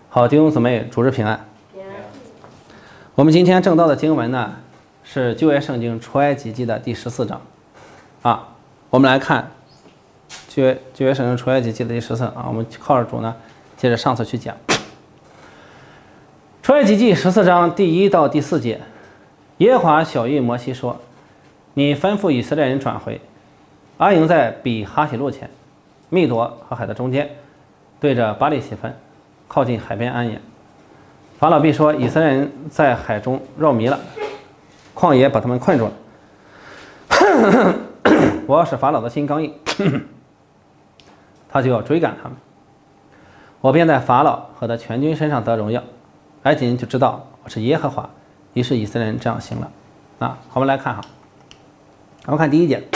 好，弟兄姊妹，主日平安。我们今天正道的经文呢，是旧约圣经出埃及记的第14章。我们来看旧约圣经出埃及记的第14章我们靠着主呢，接着上次去讲。出埃及记14章第1到第4节，耶和华晓谕摩西说：“你吩咐以色列人转回，阿营在比哈喜路前，密夺和海的中间，对着巴力喜分，靠近海边安营。法老必说：以色列人在海中绕迷了，旷野把他们困住了。我要使法老的心刚硬，他就要追赶他们。我便在法老和他全军身上得荣耀，埃及人就知道我是耶和华。于是以色列人这样行了。”好，我们来看我们看第1节，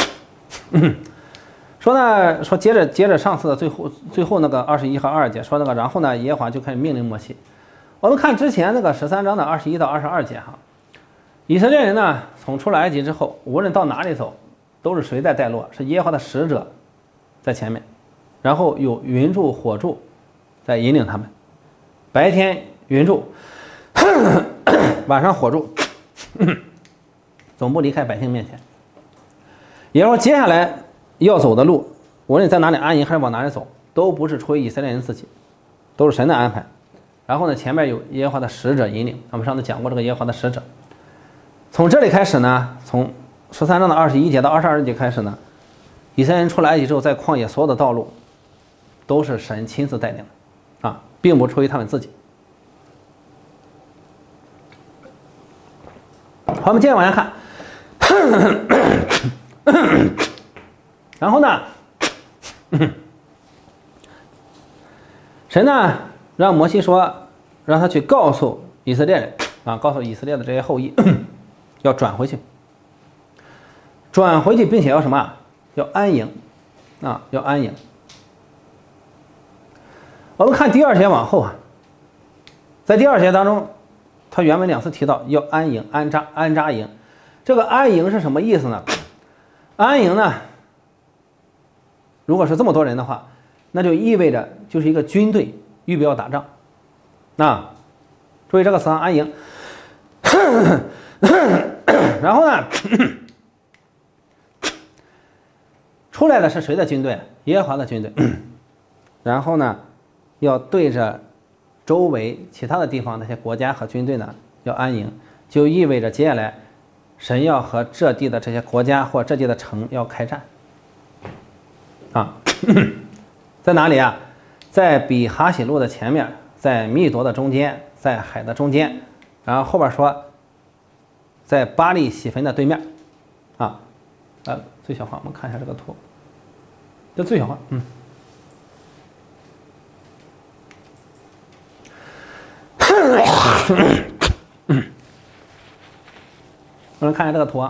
说接着上次的最后那个21和22节说那个，然后呢，耶和华就开始命令摩西。我们看之前那个13章的21到22节以色列人呢从出了埃及之后，无论到哪里走，都是谁在带路？是耶和华的使者在前面，然后有云柱火柱在引领他们，白天云柱，晚上火柱，总不离开百姓面前。也就是说，接下来要走的路，无论在哪里安营还是往哪里走，都不是出于以色列人自己，都是神的安排。然后呢，前面有耶和华的使者引领。我们上次讲过这个耶和华的使者。从这里开始呢，从13章的21节到22节开始呢，以色列人出了埃及之后，在旷野所有的道路都是神亲自带领的并不出于他们自己。好，我们接着往下看。然后呢，神呢让摩西说，让他去告诉以色列人告诉以色列的这些后裔要转回去，并且要什么？要安营要安营。我们看第2节往后在第2节当中，他原文2次提到要安营、安扎营。这个安营是什么意思呢？安营呢，如果是这么多人的话，那就意味着就是一个军队预备要打仗。注意这个词安营。然后呢，出来的是谁的军队？耶和华的军队。然后呢，要对着周围其他的地方那些国家和军队呢要安营，就意味着接下来神要和这地的这些国家或这地的城要开战在哪里在比哈喜路的前面，在密夺的中间，在海的中间，然后后边说在巴力喜分的对面最小化，我们看一下这个图，这最小化我们看一下这个图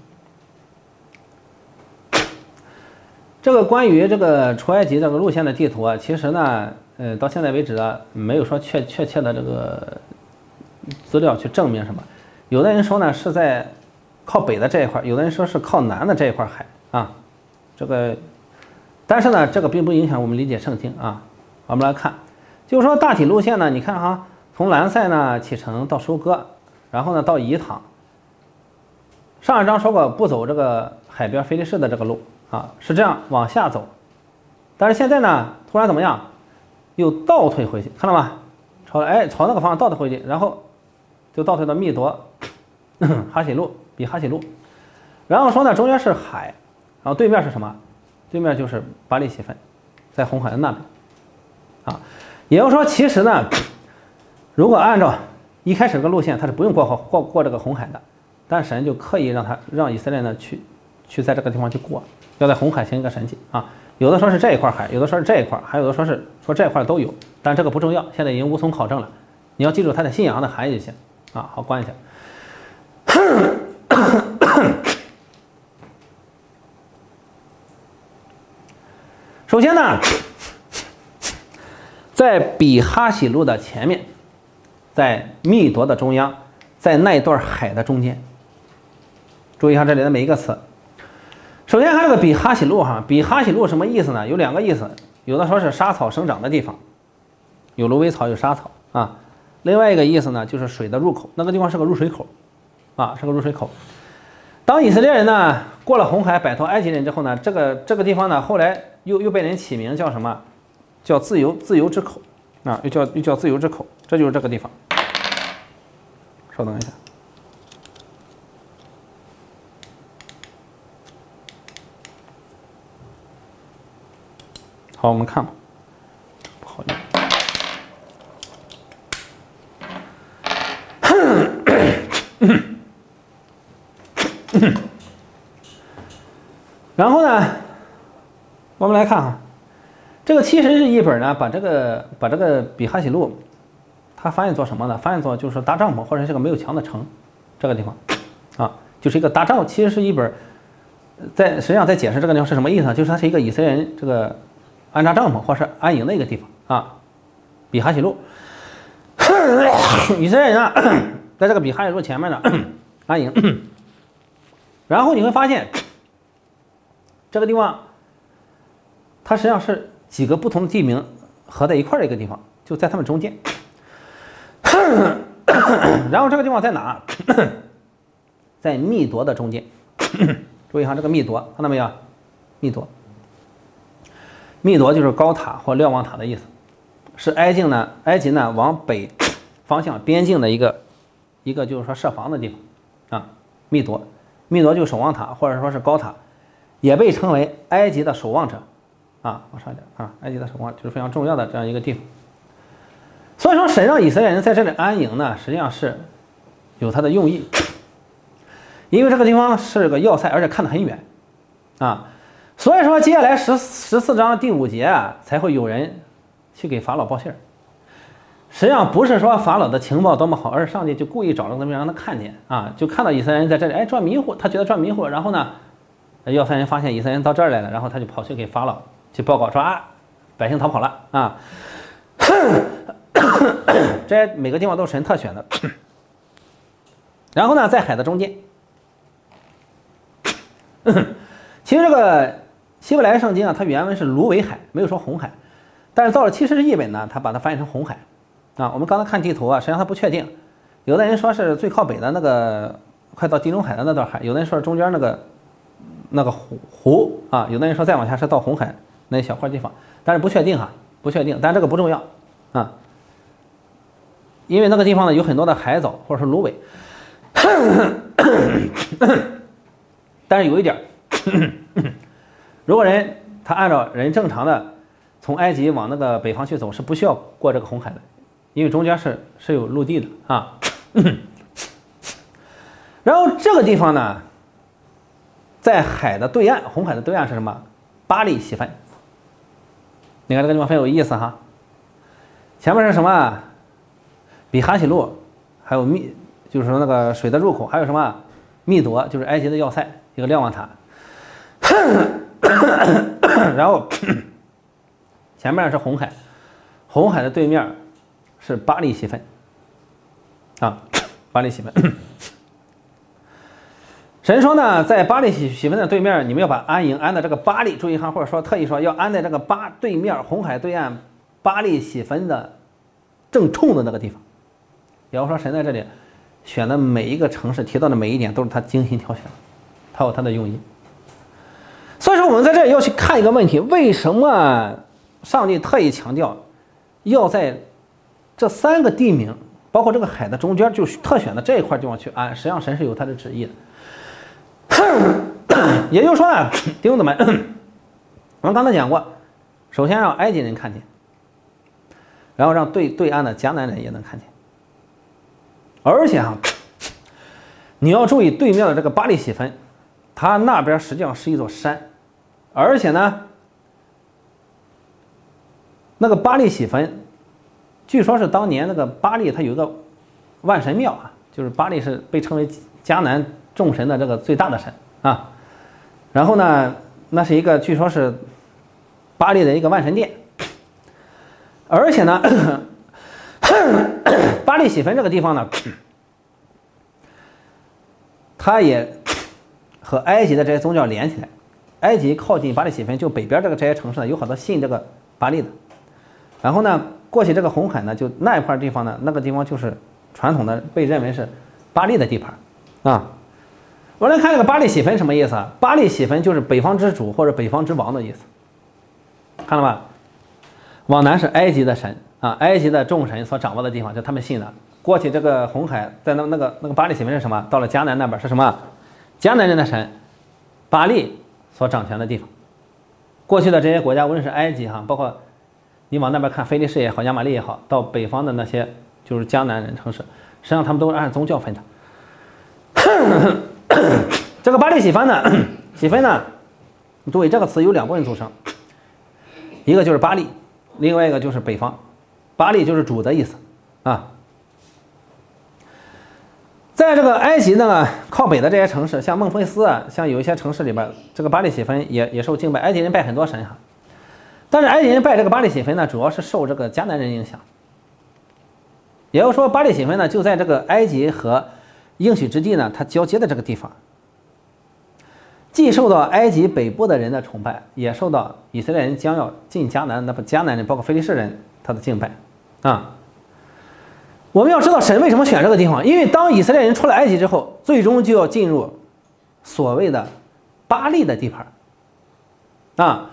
这个关于这个出埃及这个路线的地图其实呢，到现在为止没有说确切的这个资料去证明什么。有的人说呢是在靠北的这一块，有的人说是靠南的这一块海这个，但是呢，这个并不影响我们理解圣经我们来看，就是说大体路线呢，你看从兰塞呢启程到收割，然后呢到以坦。上一章说过不走这个海边非利士的这个路是这样往下走，但是现在呢突然怎么样，又倒退回去，看到吗？朝那个方向倒退回去，然后就倒退到密夺哈喜路，比哈喜路，然后说呢中间是海，然后对面是什么？对面就是巴力喜分，在红海的那边也就是说，其实呢，如果按照一开始这个路线，它是不用过这个红海的。但神就刻意让以色列呢去在这个地方去过，要在红海行一个神迹有的说是这一块海，有的说是这一块，还有的说这一块都有，但这个不重要，现在已经无从考证了。你要记住它的信仰的含义就行好，关一下。首先呢，在比哈喜路的前面，在密夺的中央，在那一段海的中间。注意一下这里的每一个词。首先看这个比哈喜路比哈喜路什么意思呢？有2个意思，有的说是沙草生长的地方，有芦苇草有沙草啊。另外一个意思呢，就是水的入口，那个地方是个入水口啊，是个入水口。当以色列人呢过了红海，摆脱埃及人之后呢，这个地方呢，后来又被人起名叫什么？叫自由之口啊，又叫自由之口，这就是这个地方。稍等一下。好，我们看吧，不好用。然后呢，我们来看哈，这个七十日译本呢，把这个比哈喜路，它翻译做什么呢？翻译做就是搭帐篷或者是个没有墙的城，这个地方，啊，就是一个搭帐。其实是一本，实际上在解释这个地方是什么意思呢？就是它是一个以色列人这个安扎帐篷或是安营的一个地方啊，比哈喜路。以色列人啊，在这个比哈喜路前面呢安营，然后你会发现。这个地方，它实际上是几个不同的地名合在一块儿的一个地方，就在它们中间。然后这个地方在哪？在密铎的中间。注意哈，这个密铎看到没有？密铎，密铎就是高塔或瞭望塔的意思，是埃及呢往北方向边境的一个就是说设防的地方啊。密铎就是守望塔或者说是高塔。也被称为埃及的守望者，啊，往上一点啊，埃及的守望就是非常重要的这样一个地方。所以说，神让以色列人在这里安营呢，实际上是有它的用意，因为这个地方是个要塞，而且看得很远，啊，所以说接下来14章第5节啊，才会有人去给法老报信儿。实际上不是说法老的情报多么好，而是上帝就故意找了个地方让他看见啊，就看到以色列人在这里，哎，转迷糊，他觉得转迷糊，然后呢？要塞人发现以色列人到这儿来了，然后他就跑去给法老去报告说啊，百姓逃跑了啊。这每个地方都是神特选的。然后呢，在海的中间，其实这个希伯来圣经啊，它原文是芦苇海，没有说红海，但是到了70日译本呢，它把它翻译成红海啊。我们刚才看地图啊，实际上它不确定，有的人说是最靠北的那个快到地中海的那段海，有的人说是中间那个湖啊，有的人说再往下是到红海那一小块地方，但是不确定哈，不确定，但这个不重要啊，因为那个地方呢有很多的海藻或者是芦苇，但是有一点，如果他按照人正常的从埃及往那个北方去走，是不需要过这个红海的，因为中间是有陆地的啊。然后这个地方呢。在海的对岸，红海的对岸是什么？巴利喜分。你看这个地方很有意思哈。前面是什么？比哈喜路，还有就是说那个水的入口，还有什么？密铎，就是埃及的要塞，一个瞭望塔。然后前面是红海，红海的对面是巴利喜分。啊，巴利喜分。神说呢，在巴利喜分的对面，你们要把安营安在这个巴利，注意哈，或者说特意说要安在这个对面红海对岸巴利喜分的正冲的那个地方。也就是说，神在这里选的每一个城市提到的每一点都是他精心挑选的，他有他的用意。所以说，我们在这里要去看一个问题：为什么上帝特意强调要在这3个地名，包括这个海的中间，就特选的这一块地方去安？实际上，神是有他的旨意的。也就是说呢，弟兄姊妹，我们刚才讲过，首先让埃及人看见，然后让对岸的迦南人也能看见，而且哈，你要注意对面的这个巴利喜分，它那边实际上是一座山，而且呢，那个巴利喜分，据说是当年那个巴利它有一个万神庙啊，就是巴利是被称为迦南众神的这个最大的神啊，然后呢，那是一个据说是巴利的一个万神殿，而且呢，巴利喜分这个地方呢，它也和埃及的这些宗教连起来。埃及靠近巴利喜分，就北边这个这些城市呢，有好多信这个巴利的。然后呢， 过去这个红海呢，就那一块地方呢，那个地方就是传统的被认为是巴力的地盘啊。我来看这个巴力喜坟什么意思啊？巴力喜坟就是北方之主或者北方之王的意思，看了吧？往南是埃及的神啊，埃及的众神所掌握的地方，就他们信的。过去这个红海在那个巴力喜坟是什么？到了迦南那边是什么？迦南人的神巴力所掌权的地方。过去的这些国家，无论是埃及哈，包括你往那边看，菲利士也好，亚玛力也好，到北方的那些就是迦南人城市，实际上他们都是按宗教分的。这个巴力喜坟呢，喜坟呢，你注意这个词由两部分组成，一个就是巴力，另外一个就是北方。巴力就是主的意思啊。在这个埃及那个靠北的这些城市，像孟菲斯啊，像有一些城市里边，这个巴力喜坟也受敬拜。埃及人拜很多神哈，但是埃及人拜这个巴力喜坟呢，主要是受这个迦南人影响。也就是说，巴力喜坟呢就在这个埃及和应许之地呢，它交接的这个地方，既受到埃及北部的人的崇拜，也受到以色列人将要进迦南，那不迦南人包括非利士人他的敬拜啊。我们要知道神为什么选这个地方，因为当以色列人出了埃及之后，最终就要进入所谓的巴力的地盘啊。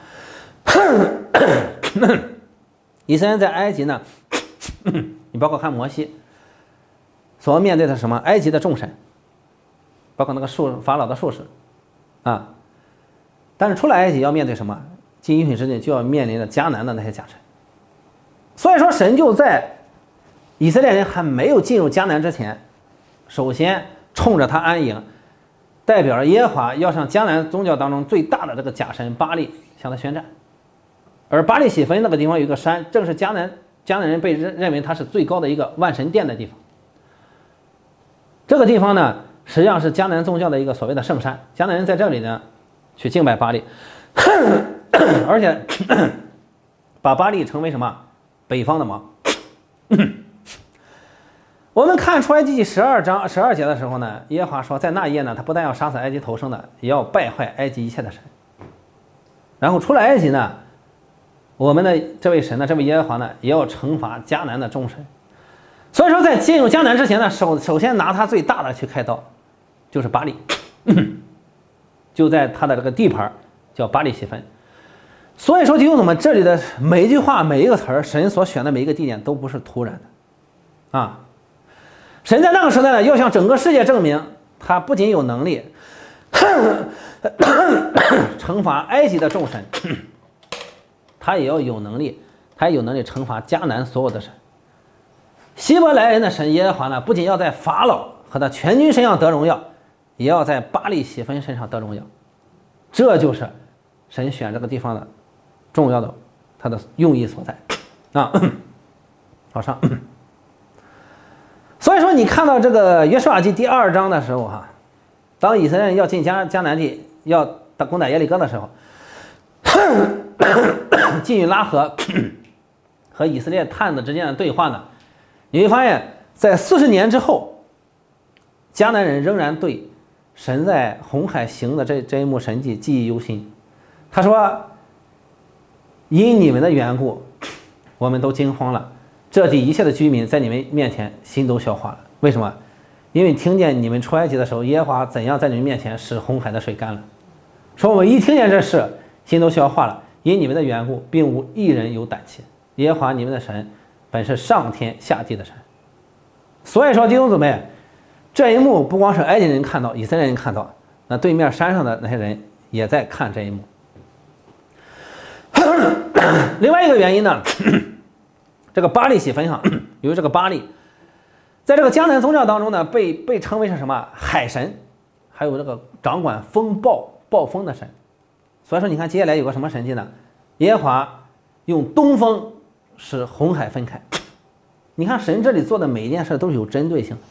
以色列人在埃及呢，你包括看摩西所要面对的什么？埃及的众神，包括那个法老的术士啊。但是出了埃及要面对什么？进应许之地就要面临着迦南的那些假神。所以说神就在以色列人还没有进入迦南之前，首先冲着他安营，代表着耶和华要向迦南宗教当中最大的这个假神巴力向他宣战。而巴力喜坟那个地方有一个山，正是迦南人被认为它是最高的一个万神殿的地方。这个地方呢，实际上是迦南宗教的一个所谓的圣山，迦南人在这里呢去敬拜巴力，而且把巴力称为什么？北方的王。我们看出埃及记12章12节的时候呢，耶和华说，在那夜呢，他不但要杀死埃及头生的，也要败坏埃及一切的神。然后出了埃及呢，我们的这位神呢，这位耶和华呢，也要惩罚迦南的众神。所以说，在进入迦南之前呢，首先拿他最大的去开刀，就是巴力，就在他的这个地盘叫巴力喜坟。所以说，弟兄姊妹，这里的每一句话、每一个词儿，神所选的每一个地点都不是突然的啊。神在那个时代呢，要向整个世界证明，他不仅有能力惩罚埃及的众神，他也要有能力，他也有能力惩罚迦南所有的神。希伯来人的神耶和华呢，不仅要在法老和他全军身上得荣耀，也要在巴力喜坟身上得荣耀。这就是神选这个地方的重要的他的用意所在啊。好上。所以说，你看到这个约书亚记第2章的时候哈，当以色列人要进迦南地，要攻打耶利哥的时候，基与拉和以色列探子之间的对话呢，你会发现在40年之后，迦南人仍然对神在红海行的这一幕神迹记忆犹新。他说，因你们的缘故，我们都惊慌了，这地一切的居民在你们面前心都消化了。为什么？因为听见你们出埃及的时候，耶和华怎样在你们面前使红海的水干了。说我们一听见这事，心都消化了。因你们的缘故，并无一人有胆怯。耶和华你们的神本是上天下地的神。所以说，弟兄姊妹，这一幕不光是埃及人看到，以色列人看到，那对面山上的那些人也在看这一幕。另外一个原因呢，这个巴力喜坟上，由于这个巴力在这个迦南宗教当中呢，被称为是什么海神，还有这个掌管暴风的神。所以说，你看接下来有个什么神迹呢？耶和华用东风使红海分开。你看神这里做的每一件事都是有针对性的。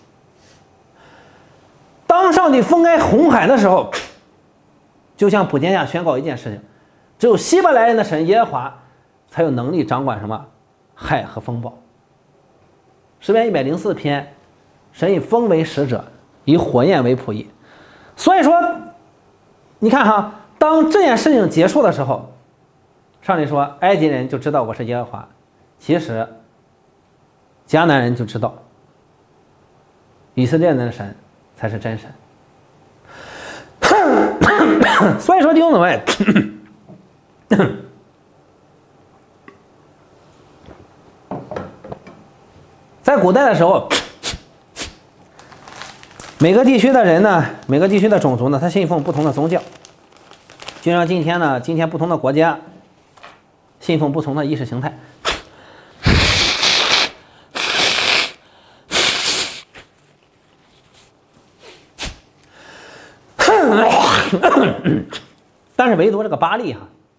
当上帝分开红海的时候，就像普天下宣告一件事情，只有希伯来人的神耶和华才有能力掌管什么海和风暴。诗篇104篇，神以风为使者，以火焰为仆役。所以说，你看哈，当这件事情结束的时候，上帝说埃及人就知道我是耶和华。其实迦南人就知道以色列人的神才是真神。所以说弟兄姊妹，在古代的时候，每个地区的人呢，每个地区的种族呢，他信奉不同的宗教。就像今天不同的国家信奉不同的意识形态。但是唯独这个巴力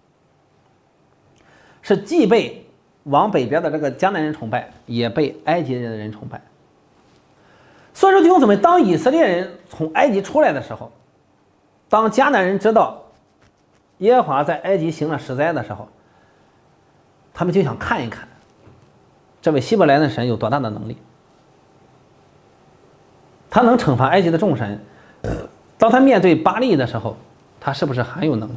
是既被往北边的这个迦南人崇拜，也被埃及人的人崇拜。所以说弟兄姊妹，当以色列人从埃及出来的时候，当迦南人知道耶和华在埃及行了10灾的时候，他们就想看一看这位希伯来的神有多大的能力，他能惩罚埃及的众神，当他面对巴力的时候，他是不是很有能力？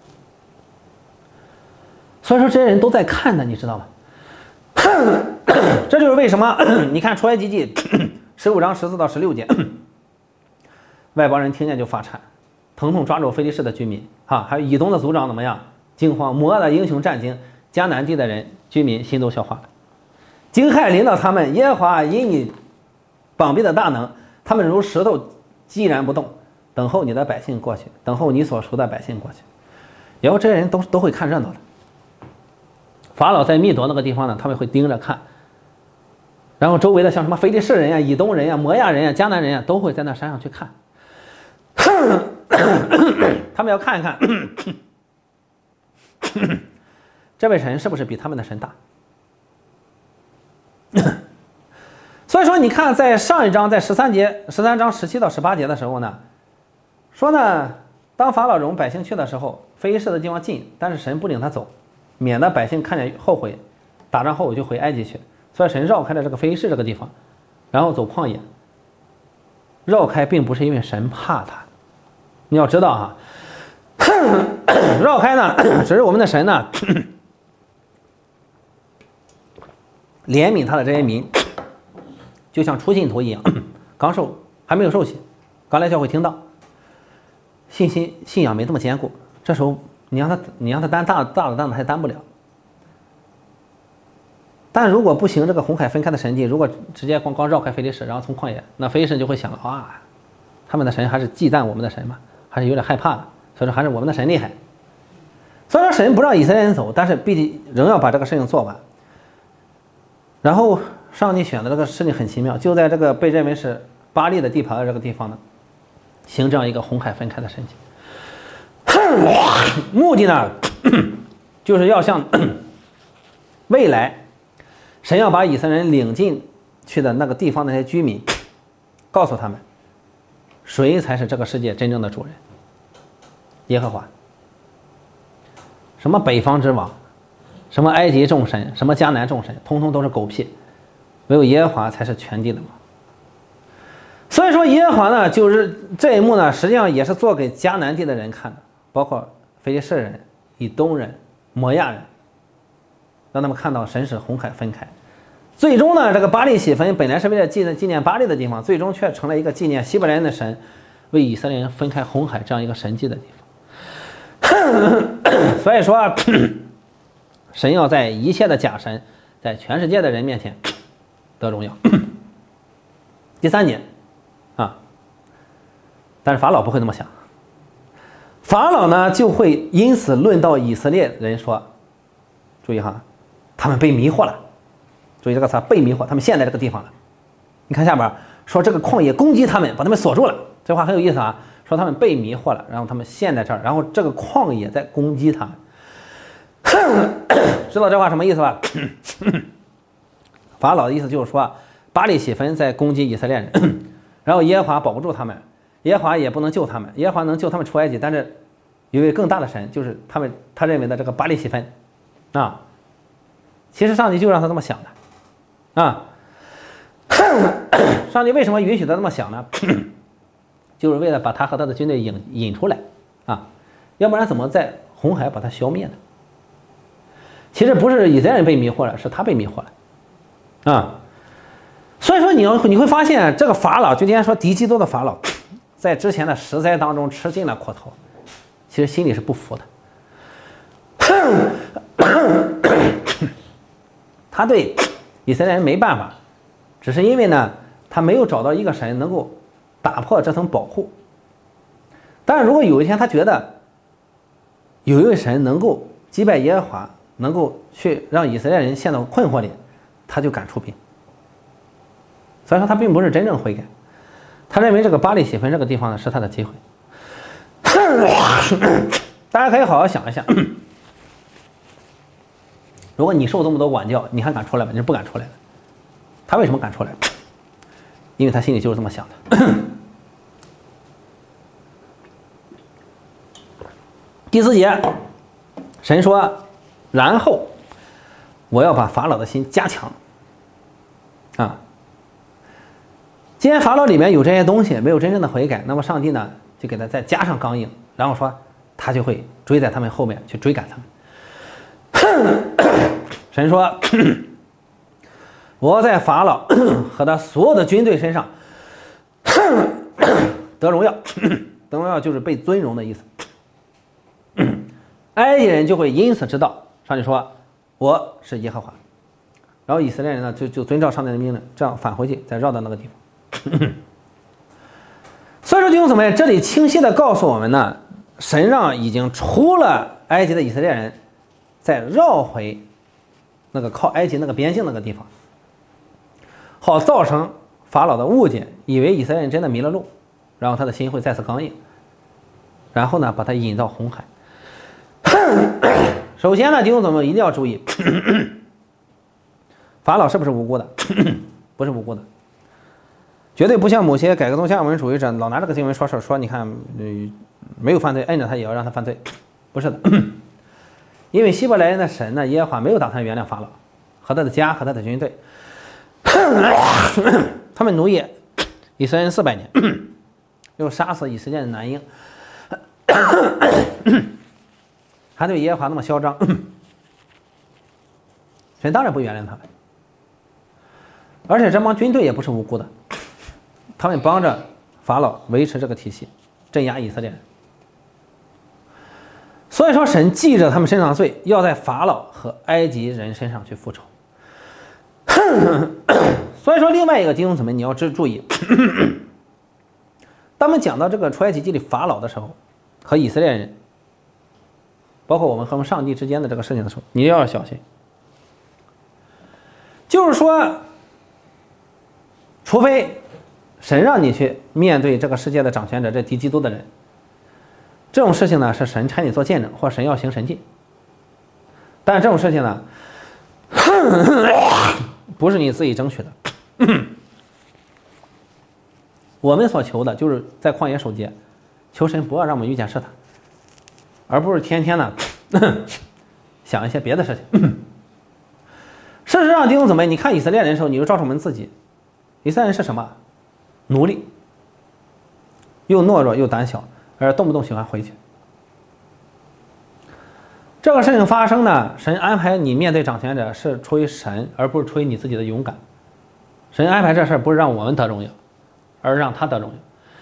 所以说这些人都在看的，你知道吗？这就是为什么你看出埃及记15章14到16节，外邦人听见就发颤，疼痛抓住非利士的居民还有以东的族长怎么样惊慌，摩押的英雄战惊，迦南地的人居民心都消化了。惊骇临到他们，耶和华因你膀臂的大能，他们如石头寂然不动，等候你的百姓过去，等候你所赎的百姓过去。然后这些人都会看热闹的。法老在密夺那个地方呢，他们会盯着看，然后周围的像什么非利士人呀、以东人呀、摩押人呀、迦南人呀，都会在那山上去看。他们要看一看这位神是不是比他们的神大。所以说你看在上一章，在13章17到18节的时候呢，说呢，当法老容百姓去的时候，非利士的地方近，但是神不领他走，免得百姓看见后悔，打仗后悔就回埃及去。所以神绕开了这个非利士这个地方，然后走旷野。绕开并不是因为神怕他，你要知道绕开呢，只是我们的神呢怜悯他的这些民，就像初信徒一样，刚受还没有受洗，刚来教会听到，信仰没这么坚固，这时候你让他担大的担子他也担不了。但如果不行这个红海分开的神迹，如果直接光绕开非利士，然后从旷野，那非利士就会想他们的神还是忌惮我们的神嘛，还是有点害怕的，所以说还是我们的神厉害。所以说神不让以色列人走，但是必须仍要把这个事情做完。然后上帝选的这个事情很奇妙，就在这个被认为是巴力的地盘的这个地方呢，行这样一个红海分开的神迹。目的呢，就是要向未来神要把以色列人领进去的那个地方的那些居民，告诉他们谁才是这个世界真正的主人，耶和华。什么北方之王，什么埃及众神，什么迦南众神，通通都是狗屁，唯有耶和华才是全地的王。所以说耶和华呢，就是这一幕呢，实际上也是做给迦南地的人看的，包括非利士人、以东人、摩押人，让他们看到神使红海分开。最终呢，这个巴力洗分本来是为了纪念巴力的地方，最终却成了一个纪念希伯来人的神为以色列人分开红海这样一个神迹的地方。所以说神要在一切的假神，在全世界的人面前得荣耀。第3点但是法老不会那么想，法老呢就会因此论到以色列人说，注意他们被迷惑了，注意这个词，被迷惑，他们陷在这个地方了。你看下边说这个旷野攻击他们，把他们锁住了，这话很有意思说他们被迷惑了，然后他们陷在这儿，然后这个旷野在攻击他们。知道这话什么意思吧？法老的意思就是说，巴力洗分在攻击以色列人，然后耶和华保不住他们，耶和华也不能救他们，耶和华能救他们出埃及，但是有一位更大的神，就是他认为的这个巴力洗分其实上帝就让他这么想的上帝为什么允许他这么想呢？就是为了把他和他的军队引出来要不然怎么在红海把他消灭呢？其实不是以色列人被迷惑了，是他被迷惑了你会发现，这个法老就今天说敌基督的法老，在之前的10灾当中吃尽了苦头，其实心里是不服的。他对以色列人没办法，只是因为呢，他没有找到一个神能够打破这层保护。但是如果有一天他觉得有一位神能够击败耶和华，能够去让以色列人陷到困惑里，他就敢出兵。所以说他并不是真正悔改，他认为这个巴力喜分这个地方呢是他的机会。大家可以好好想一想，如果你受这么多管教，你还敢出来吗？你是不敢出来的。他为什么敢出来？因为他心里就是这么想的。第4节，神说，然后我要把法老的心加强。啊，既然法老里面有这些东西，没有真正的悔改，那么上帝呢就给他再加上刚硬，然后说他就会追在他们后面去追赶他们。神说，我在法老和他所有的军队身上得荣耀。得荣耀就是被尊荣的意思。埃及人就会因此知道，上帝说我是耶和华。然后以色列人呢就遵照上帝的命令，这样返回去，再绕到那个地方。所以说弟兄姊妹，这里清晰的告诉我们呢，神让已经出了埃及的以色列人再绕回那个靠埃及那个边境那个地方，好造成法老的误解，以为以色列人真的迷了路，然后他的心会再次刚硬，然后呢把他引到红海。首先呢，弟兄姊妹一定要注意，法老是不是无辜的？不是无辜的，绝对不像某些改革宗教文主义者老拿这个经文说事，说你看，没有犯罪，摁着他也要让他犯罪，不是的。因为希伯来人的神呢，耶和华没有打算原谅法老和他的家和他的军队，他们奴役以色列人400年，又杀死以色列的男婴，还对耶和华那么嚣张，神当然不原谅他们。而且这帮军队也不是无辜的，他们帮着法老维持这个体系，镇压以色列人。所以说神记着他们身上的罪，要在法老和埃及人身上去复仇。所以说另外一个弟兄姊妹你要注意，当我们讲到这个出埃及记里法老的时候，和以色列人，包括我们和我们上帝之间的这个事情的时候，你要小心。就是说，除非神让你去面对这个世界的掌权者，这敌基督的人，这种事情呢是神差你做见证，或神要行神迹。但是这种事情呢，不是你自己争取的。我们所求的就是在旷野守节，求神不要让我们遇见试探，而不是天天呢想一些别的事情。事实上弟兄姊妹，你看以色列人的时候，你就照着我们自己，以色列人是什么？奴隶，又懦弱又胆小，而动不动喜欢回去。这个事情发生呢，神安排你面对掌权者是出于神，而不是出于你自己的勇敢。神安排这事不是让我们得荣耀，而让他得荣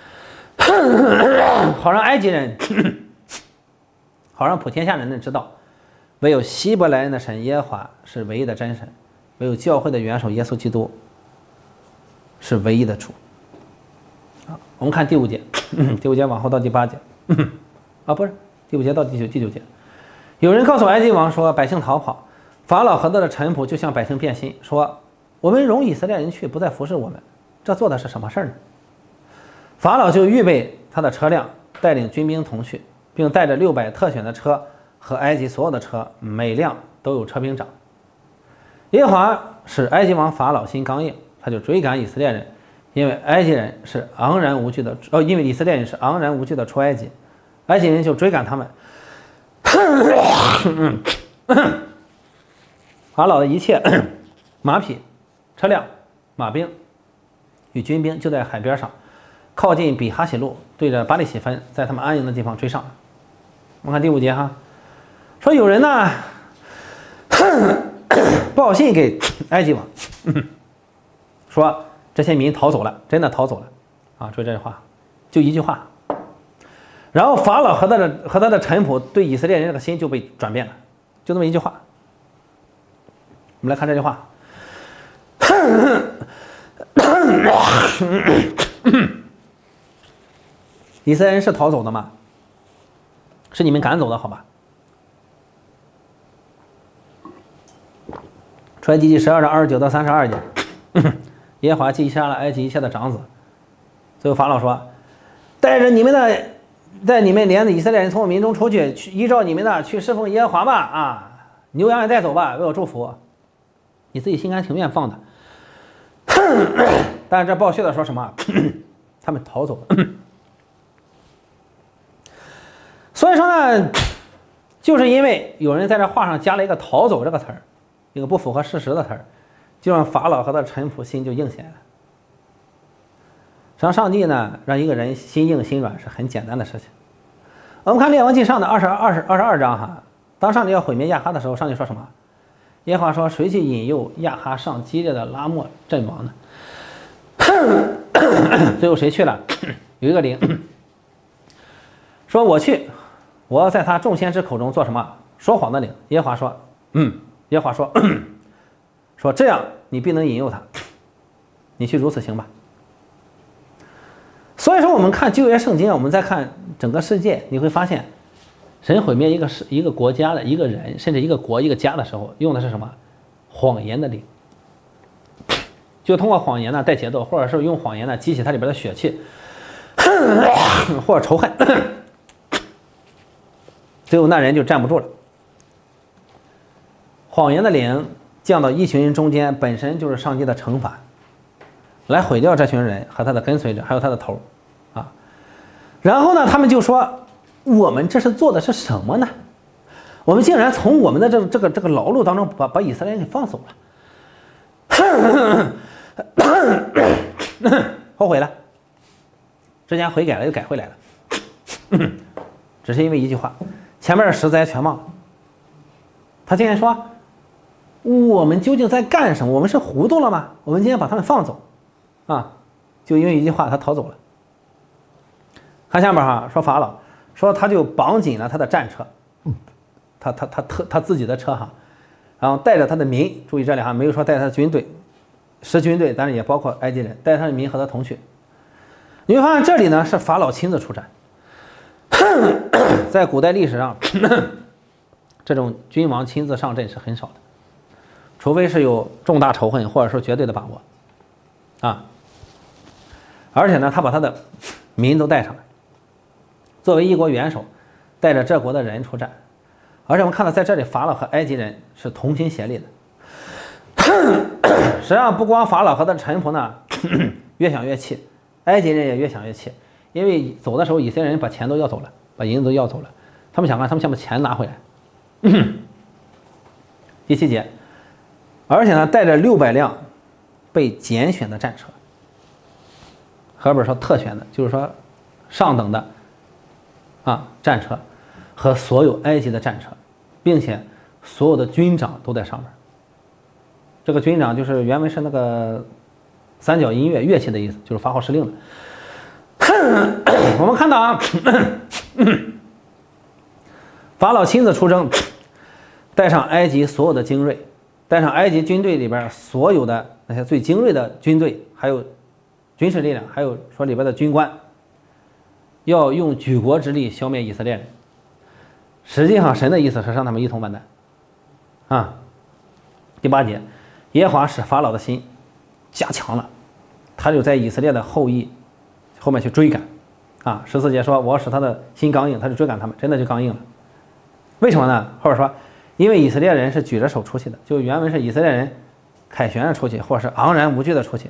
耀，好让埃及人，好让普天下人能知道，唯有希伯来人的神耶和华是唯一的真神，唯有教会的元首耶稣基督是唯一的主。我们看第5节，第5节往后到第8节，不是第5节到第9节。有人告诉埃及王说，百姓逃跑，法老和他的臣仆就向百姓变心，说我们容以色列人去，不再服侍我们，这做的是什么事呢？法老就预备他的车辆，带领军兵同去，并带着600特选的车和埃及所有的车，每辆都有车兵长。耶和华使埃及王法老心刚硬，他就追赶以色列人，因为埃及人是昂然无惧的，因为以色列人是昂然无惧的出埃及，埃及人就追赶他们。法老的一切马匹、车辆、马兵与军兵就在海边上，靠近比哈喜路，对着巴力喜分，在他们安营的地方追上。我们看第5节哈，说有人呢报信给埃及王，说这些民逃走了，真的逃走了啊！就这句话，就一句话。然后法老和他的臣仆对以色列人这个心就被转变了，就这么一句话。我们来看这句话。以色列人是逃走的吗？是你们赶走的，好吧？出埃及记12章29到32节，耶和华击杀了埃及一切的长子。最后法老说：“带着你们连以色列人从我民中出去，依照你们的去侍奉耶和华吧！啊，牛羊也带走吧，为我祝福。你自己心甘情愿放的。”但是这报谢的说什么？他们逃走了。所以说呢，就是因为有人在这话上加了一个“逃走”这个词儿，一个不符合事实的词儿，就让法老和他的臣仆心就硬起来了。实际上，上帝呢让一个人心硬心软是很简单的事情。我们看列王记上的22章哈，当上帝要毁灭亚哈的时候，上帝说什么？耶和华说：“谁去引诱亚哈上基列的拉末阵亡呢？”最后谁去了？有一个灵说：“我去，我要在他众先知口中做什么？说谎的灵。”耶和华说：“耶和华说：“说这样你必能引诱他，你去如此行吧。”所以说，我们看旧约圣经，我们再看整个世界，你会发现，神毁灭一个国家的一个人，甚至一个国一个家的时候，用的是什么？谎言的灵，就通过谎言呢带节奏，或者是用谎言呢激起它里边的血气，或者仇恨，最后那人就站不住了。谎言的灵降到一群人中间，本身就是上帝的惩罚，来毁掉这群人和他的跟随者，还有他的头啊。然后呢，他们就说：“我们这是做的是什么呢？我们竟然从我们的这个劳碌当中把以色列人给放走了，后悔了，之前悔改了又改回来了，只是因为一句话，前面的十灾全忘了。他竟然说：我们究竟在干什么？我们是糊涂了吗？我们今天把他们放走啊，就因为一句话他逃走了。看下面哈，说法老说他就绑紧了他的战车，他自己的车哈，然后带着他的民，注意这里哈没有说带他的军队，是军队，但是也包括埃及人，带他的民和他同去。你会发现这里呢是法老亲自出战，在古代历史上，这种君王亲自上阵是很少的，除非是有重大仇恨或者说绝对的把握啊。而且呢，他把他的民都带上来，作为一国元首，带着这国的人出战。而且我们看到在这里，法老和埃及人是同心协力的。实际上，不光法老和他的臣仆呢越想越气，埃及人也越想越气，因为走的时候以色列人把钱都要走了，把银子都要走了，他们想看他们想把钱拿回来。第7节，而且呢带着600辆被拣选的战车，和本说特选的，就是说上等的战车和所有埃及的战车，并且所有的军长都在上面。这个军长就是原文是那个三角音乐器的意思，就是发号施令的。我们看到啊，法老亲自出征，带上埃及所有的精锐，带上埃及军队里边所有的那些最精锐的军队，还有军事力量，还有说里边的军官，要用举国之力消灭以色列人。实际上神的意思是让他们一同完蛋啊。第8节，耶和华使法老的心加强了，他就在以色列的后裔后面去追赶啊。14节说，我使他的心刚硬，他就追赶他们，真的就刚硬了。为什么呢？或者说因为以色列人是举着手出去的，就原文是以色列人凯旋的出去，或者是昂然无惧的出去。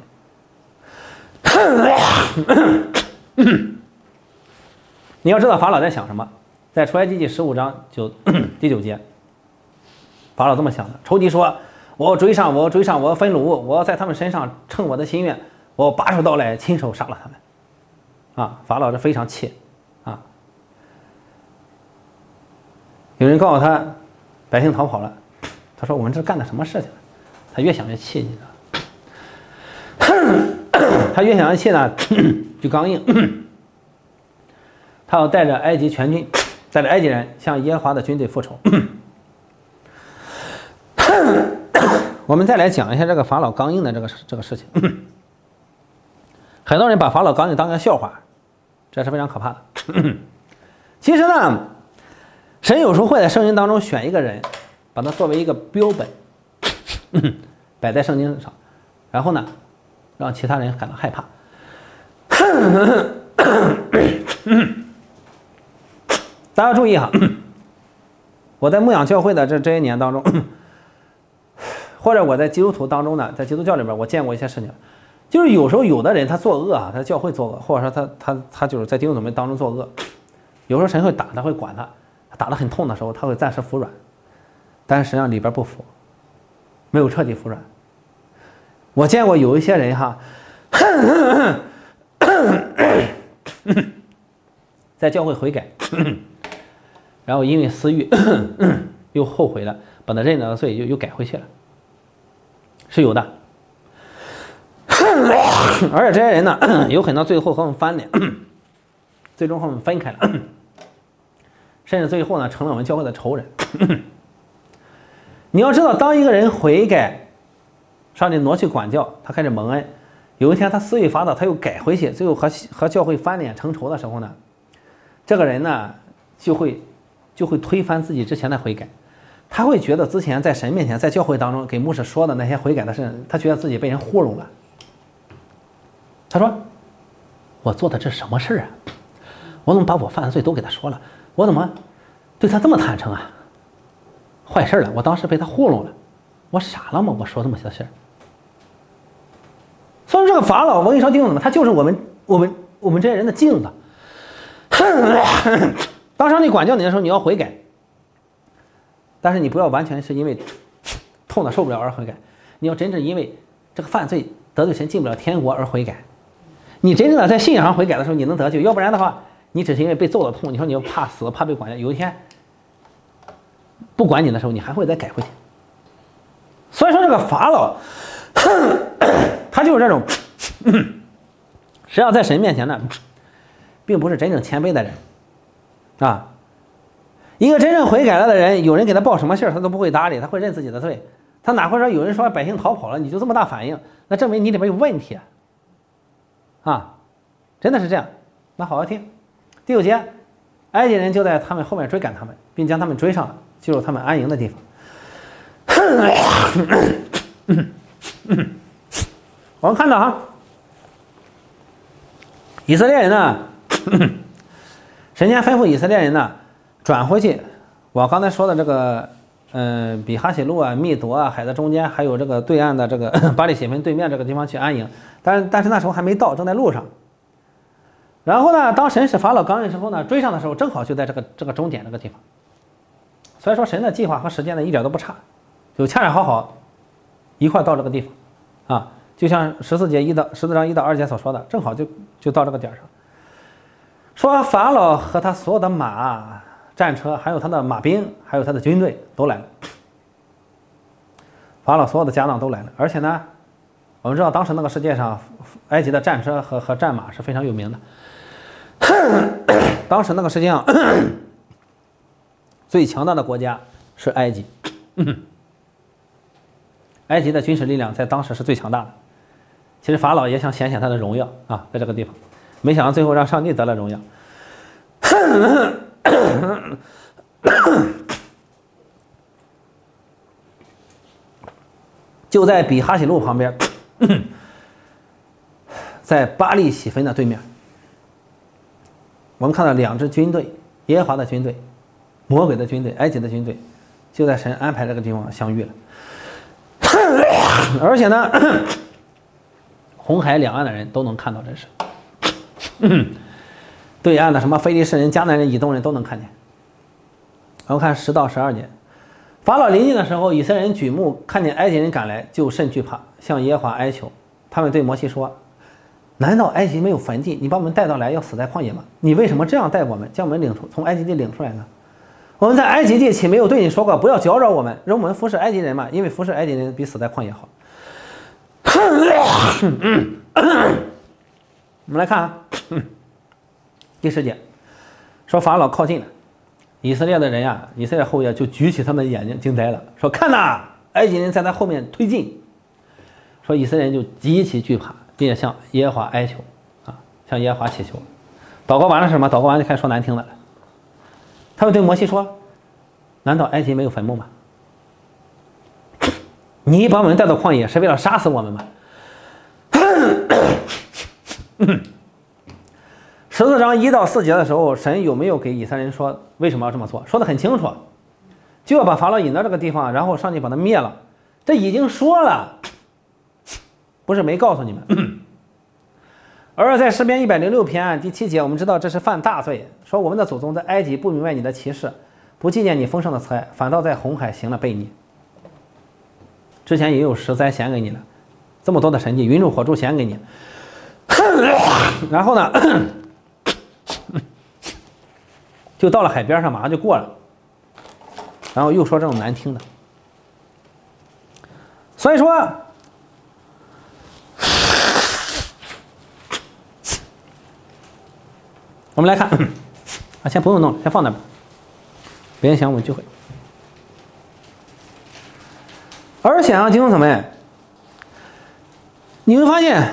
你要知道法老在想什么，在出埃及记15章第9节，法老这么想的：仇敌说，我要追上，我要追上，我要分掳，我要在他们身上称我的心愿，我要拔出刀来亲手杀了他们啊。法老是非常气啊。有人告诉他百姓逃跑了，他说我们这干的什么事情？他越想越气，你知道。 他越想越气呢，就刚硬，他要带着埃及全军，带着埃及人向耶和华的军队复仇。我们再来讲一下这个法老刚硬的这个事情。很多人把法老刚硬当个笑话，这是非常可怕的。其实呢，神有时候会在圣经当中选一个人，把他作为一个标本，摆在圣经上，然后呢，让其他人感到害怕。大家注意哈，我在牧养教会的这些年当中，或者我在基督徒当中呢，在基督教里边，我见过一些事情，就是有时候有的人他作恶啊，他在教会作恶，或者说他就是在弟兄姊妹当中作恶，有时候神会打他，会管他，打得很痛的时候，他会暂时服软，但是实际上里边不服，没有彻底服软。我见过有一些人哈，在教会悔改，然后因为私欲又后悔了，把他认了的罪又改回去了，是有的。而且这些人呢，有很多最后和我们翻脸，最终和我们分开了，甚至最后呢成了我们教会的仇人。你要知道，当一个人悔改，上帝挪去管教，他开始蒙恩，有一天他私欲发作，他又改回去，最后和教会翻脸成仇的时候呢，这个人呢就会推翻自己之前的悔改，他会觉得之前在神面前，在教会当中给牧师说的那些悔改的事，他觉得自己被人糊弄了。他说：“我做的这是什么事啊？我怎么把我犯的罪都给他说了？我怎么对他这么坦诚啊？坏事了！我当时被他糊弄了，我傻了吗？我说这么些事儿。”所以这个法老，我跟你说弟兄们，他就是我们这些人的镜子。当上帝管教你的时候，你要悔改，但是你不要完全是因为痛的受不了而悔改，你要真正因为这个犯罪得罪神进不了天国而悔改。你真正的在信仰上悔改的时候，你能得救；要不然的话，你只是因为被揍的痛，你说你要怕死怕被管教，有一天不管你的时候，你还会再改回去。所以说这个法老，他就是这种，实际上在神面前呢，并不是真正谦卑的人啊。一个真正悔改了的人，有人给他报什么事儿，他都不会搭理，他会认自己的罪，他哪会说有人说百姓逃跑了，你就这么大反应，那证明你里面有问题啊，真的是这样。那好好听，第9节，埃及人就在他们后面追赶他们，并将他们追上了，进入他们安营的地方。我们看到哈，以色列人呢，神先吩咐以色列人呢转回去，我刚才说的这个比哈西路啊、密夺啊、海的中间，还有这个对岸的这个巴力洗分对面这个地方去安营，但是那时候还没到，正在路上。然后呢，当神使法老刚硬之后呢，追上的时候正好就在这个终点这个地方。所以说神的计划和时间呢一点都不差，就恰恰好好一块到这个地方啊，就像14章1到2节所说的，正好就到这个点上。说法老和他所有的马、战车，还有他的马兵，还有他的军队都来了。法老所有的家当都来了，而且呢，我们知道当时那个世界上，埃及的战车和战马是非常有名的。当时那个世界上最强大的国家是埃及，埃及的军事力量在当时是最强大的。其实法老也想显显他的荣耀啊，在这个地方，没想到最后让上帝得了荣耀。就在比哈西路旁边，在巴力洗分的对面，我们看到2支军队，耶和华的军队、魔鬼的军队、埃及的军队，就在神安排这个地方相遇了。而且呢，红海两岸的人都能看到这事，对岸的什么非利士人、迦南人、以东人都能看见。我们看10到12节，法老临近的时候，以色列人举目看见埃及人赶来，就甚惧怕，向耶和华哀求。他们对摩西说：“难道埃及没有坟地？你把我们带到来要死在旷野吗？你为什么这样带我们，将我们从埃及地领出来呢？我们在埃及地岂没有对你说过，不要搅扰我们，让我们服侍埃及人吗？因为服侍埃及人比死在旷野好。” 我们来看啊，第10节说法老靠近了，以色列的人呀，以色列后裔就举起他们的眼睛，惊呆了，说看呐，埃及人在他后面推进。说以色列人就极其惧怕，并且向耶和华哀求啊，向耶和华祈求。祷告完了是什么？祷告完就开始说难听的了。他们对摩西说：“难道埃及没有坟墓吗？你把我们带到旷野是为了杀死我们吗？”14章1到4节的时候，神有没有给以色列人说为什么要这么做？说得很清楚，就要把法老引到这个地方，然后上去把他灭了。这已经说了，不是没告诉你们。而在诗篇106篇第7节，我们知道这是犯大罪，说我们的祖宗在埃及不明白你的奇事，不纪念你丰盛的慈爱，反倒在红海行了悖逆。之前也有10灾显给你了，这么多的神迹，云柱火柱显给你，然后呢，就到了海边上，马上就过了，然后又说这种难听的，所以说，我们来看啊，先不用弄了，先放那边，别影响我们聚会。而且啊，弟兄姊妹，你会发现，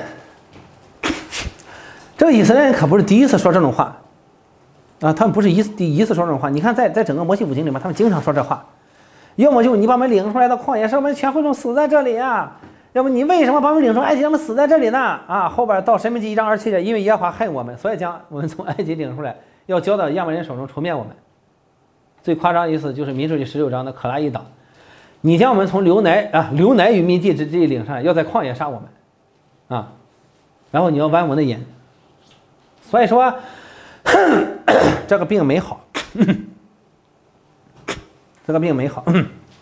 这个以色列人可不是第一次说这种话啊，他们不是第一次说这种话。你看在整个摩西五经里面，他们经常说这话，要么就是你把我们领出来到旷野，使我们全会众死在这里啊；要不你为什么把我们领出埃及，让我们死在这里呢？啊，后边到申命记1章27节，因为耶和华恨我们，所以将我们从埃及领出来，要交到亚扪人手中，除灭我们。最夸张意思就是民数记16章的可拉一党。你将我们从流奶与蜜地之地领上来，要在旷野杀我们，啊，然后你要剜我们的眼，所以说这个病没好，这个病没好。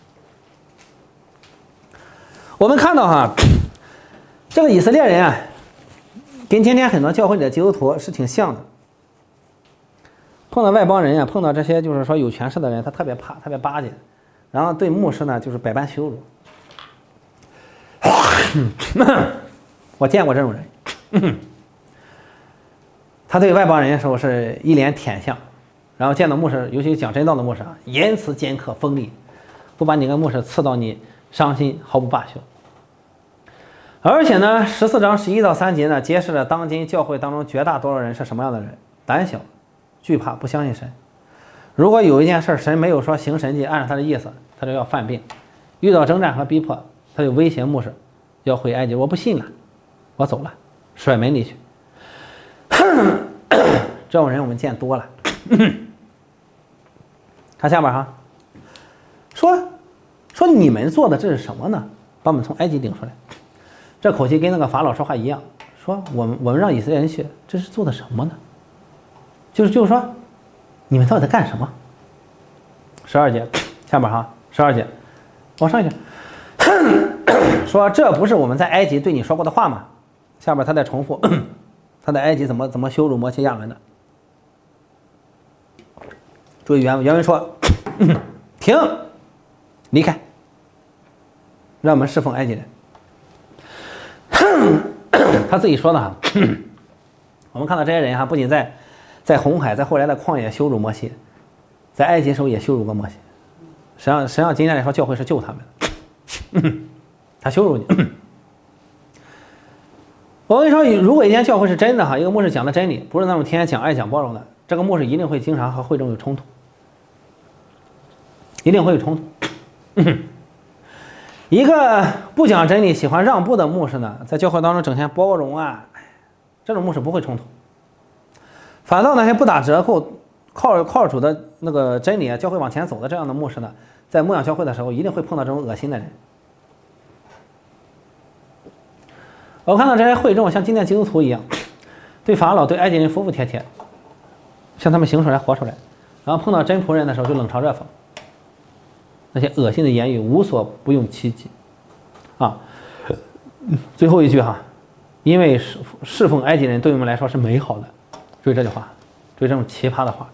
我们看到哈，这个以色列人啊，跟今天很多教会里的基督徒是挺像的。碰到外邦人啊，碰到这些就是说有权势的人，他特别怕，特别巴结。然后对牧师呢，就是百般羞辱。我见过这种人，他对外邦人的时候是一脸舔相，然后见到牧师，尤其讲真道的牧师啊，言辞尖刻锋利，不把你跟牧师刺到你伤心，毫不罢休。而且呢，14章11到3节呢，揭示了当今教会当中绝大多数人是什么样的人：胆小、惧怕、不相信神。如果有一件事神没有说行神迹，按照他的意思，他就要犯病；遇到征战和逼迫，他就威胁牧师要回埃及，我不信了，我走了，甩门离去。这种人我们见多了。看下边哈，说你们做的这是什么呢？把我们从埃及领出来，这口气跟那个法老说话一样，说我们让以色列人去，这是做的什么呢？就是说。你们到底在干什么？12节下边哈，12节往上一点，说这不是我们在埃及对你说过的话吗？下边他在重复他在埃及怎么羞辱摩西亚伦的。注意原文说停，离开，让我们侍奉埃及人。他自己说的哈。我们看到这些人哈，不仅在红海，在后来的旷野羞辱摩西，在埃及时候也羞辱过摩西。实际上今天来说，教会是救他们的。他羞辱你。我跟你说，如果一间教会是真的哈，一个牧师讲的真理，不是那种天天讲爱讲包容的，这个牧师一定会经常和会众有冲突，一定会有冲突。一个不讲真理、喜欢让步的牧师呢，在教会当中整天包容啊，这种牧师不会冲突。反倒那些不打折扣、靠主的那个真理啊，教会往前走的这样的牧师呢，在牧养教会的时候，一定会碰到这种恶心的人。我看到这些会众像今天基督徒一样，对法老、对埃及人服服帖帖，向他们行出来、活出来，然后碰到真仆人的时候就冷嘲热讽，那些恶心的言语无所不用其极啊。最后一句哈，因为侍奉埃及人对我们来说是美好的。注意这句话，注意这种奇葩的话。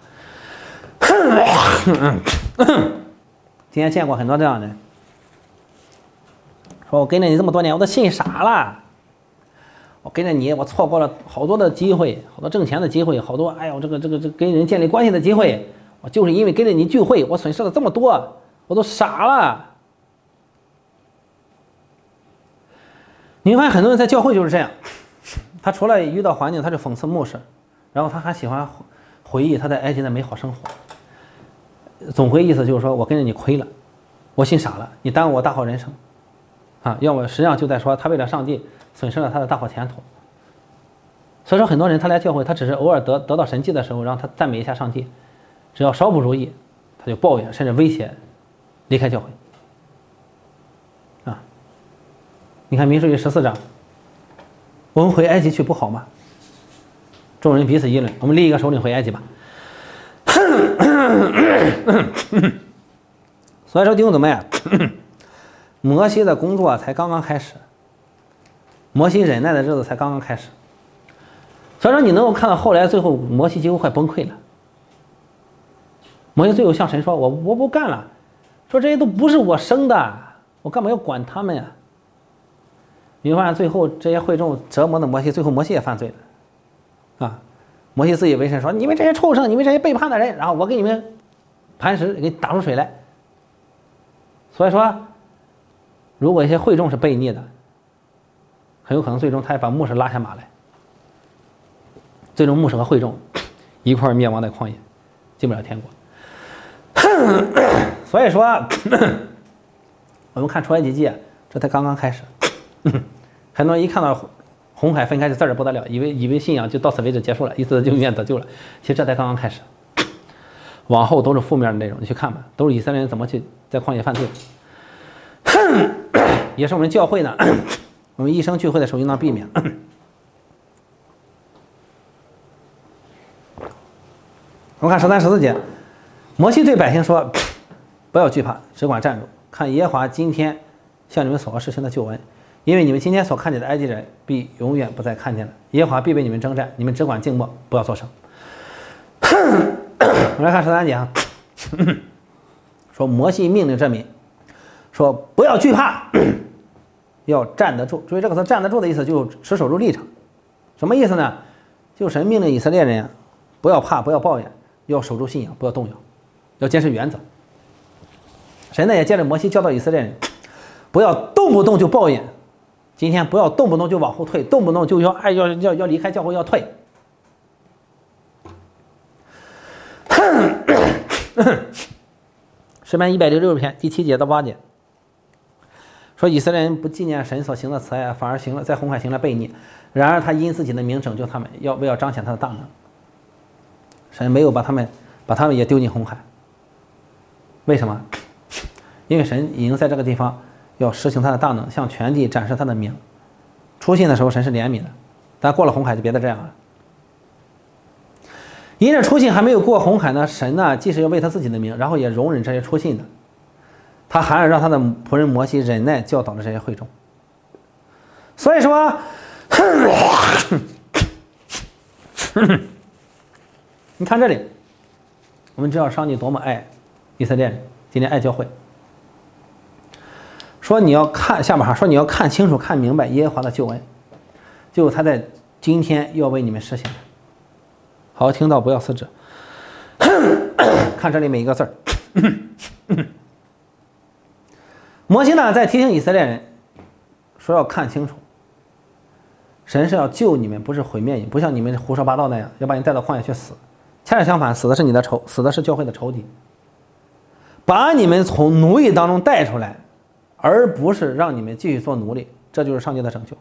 今天见过很多这样的人，说我跟着你这么多年，我都信傻了。 我跟着你，我错过了好多的机会，好多挣钱的机会，好多哎呦这个跟人建立关系的机会，我就是因为跟着你聚会，我损失了这么多，我都傻了。你会发现很多人在教会就是这样，他除了遇到环境他就讽刺牧师，然后他还喜欢回忆他在埃及的美好生活，总归意思就是说我跟着你亏了，我心傻了，你耽误我大好人生啊！要么实际上就在说他为了上帝损失了他的大好前途。所以说很多人他来教会，他只是偶尔得到神迹的时候让他赞美一下上帝，只要稍不如意他就抱怨甚至威胁离开教会啊！你看民数记14章，我们回埃及去不好吗？众人彼此议论，我们立一个首领回埃及吧。所以说弟兄姊妹，摩西的工作才刚刚开始，摩西忍耐的日子才刚刚开始。所以说你能够看到后来最后摩西几乎快崩溃了。摩西最后向神说：“我不干了，说这些都不是我生的，我干嘛要管他们呀？”你会发现最后这些会众折磨的摩西，最后摩西也犯罪了啊！摩西自以为是说：“你们这些畜生，你们这些背叛的人，然后我给你们磐石给你打出水来。”所以说，如果一些会众是悖逆的，很有可能最终他也把牧师拉下马来，最终牧师和会众一块灭亡在旷野，进不了天国。所以说，我们看出埃及记，这才刚刚开始。很多人一看到红海分开就字儿不得了，以为信仰就到此为止结束了，一次就永远得救了。其实这才刚刚开始，往后都是负面的内容，你去看吧，都是以色列人怎么去在旷野犯罪，也是我们教会呢，我们一生聚会的时候应当避免。我们看13、14节，摩西对百姓说：“不要惧怕，只管站住，看耶和华今天向你们所要施行的救恩。因为你们今天所看见的埃及人，必永远不再看见了。耶和华必为你们征战，你们只管静默，不要作声。”我们来看13节啊，说摩西命令这民说：“不要惧怕，要站得住。”注意这个词“站得住”的意思就是持守住立场。什么意思呢？就神命令以色列人不要怕，不要抱怨，要守住信仰，不要动摇，要坚持原则。神呢也借着摩西教导以色列人，不要动不动就抱怨。今天不要动不动就往后退，动不动就要离开教会要退。诗篇166篇第7节到8节说，以色列人不纪念神所行的慈爱，反而在红海行了悖逆。然而他因自己的名拯救他们，为要彰显他的大能。神没有把他们也丢进红海。为什么？因为神已经在这个地方要实行他的大能，向全地展示他的名。出信的时候神是怜悯的，但过了红海就别再这样了。因着出信还没有过红海呢，神呢既是要为他自己的名，然后也容忍这些出信的，他还是让他的仆人摩西忍耐教导了这些会众。所以说你看这里，我们知道上帝多么爱以色列人，今天爱教会。说你要看下面哈，说你要看清楚、看明白耶和华的救恩，就他在今天要为你们实行的。好，听到不要撕纸。看这里每一个字儿。摩西呢在提醒以色列人说要看清楚，神是要救你们，不是毁灭你，不像你们胡说八道那样要把你带到旷野去死。恰恰相反，死的是你的仇，死的是教会的仇敌，把你们从奴役当中带出来，而不是让你们继续做奴隶。这就是上帝的拯救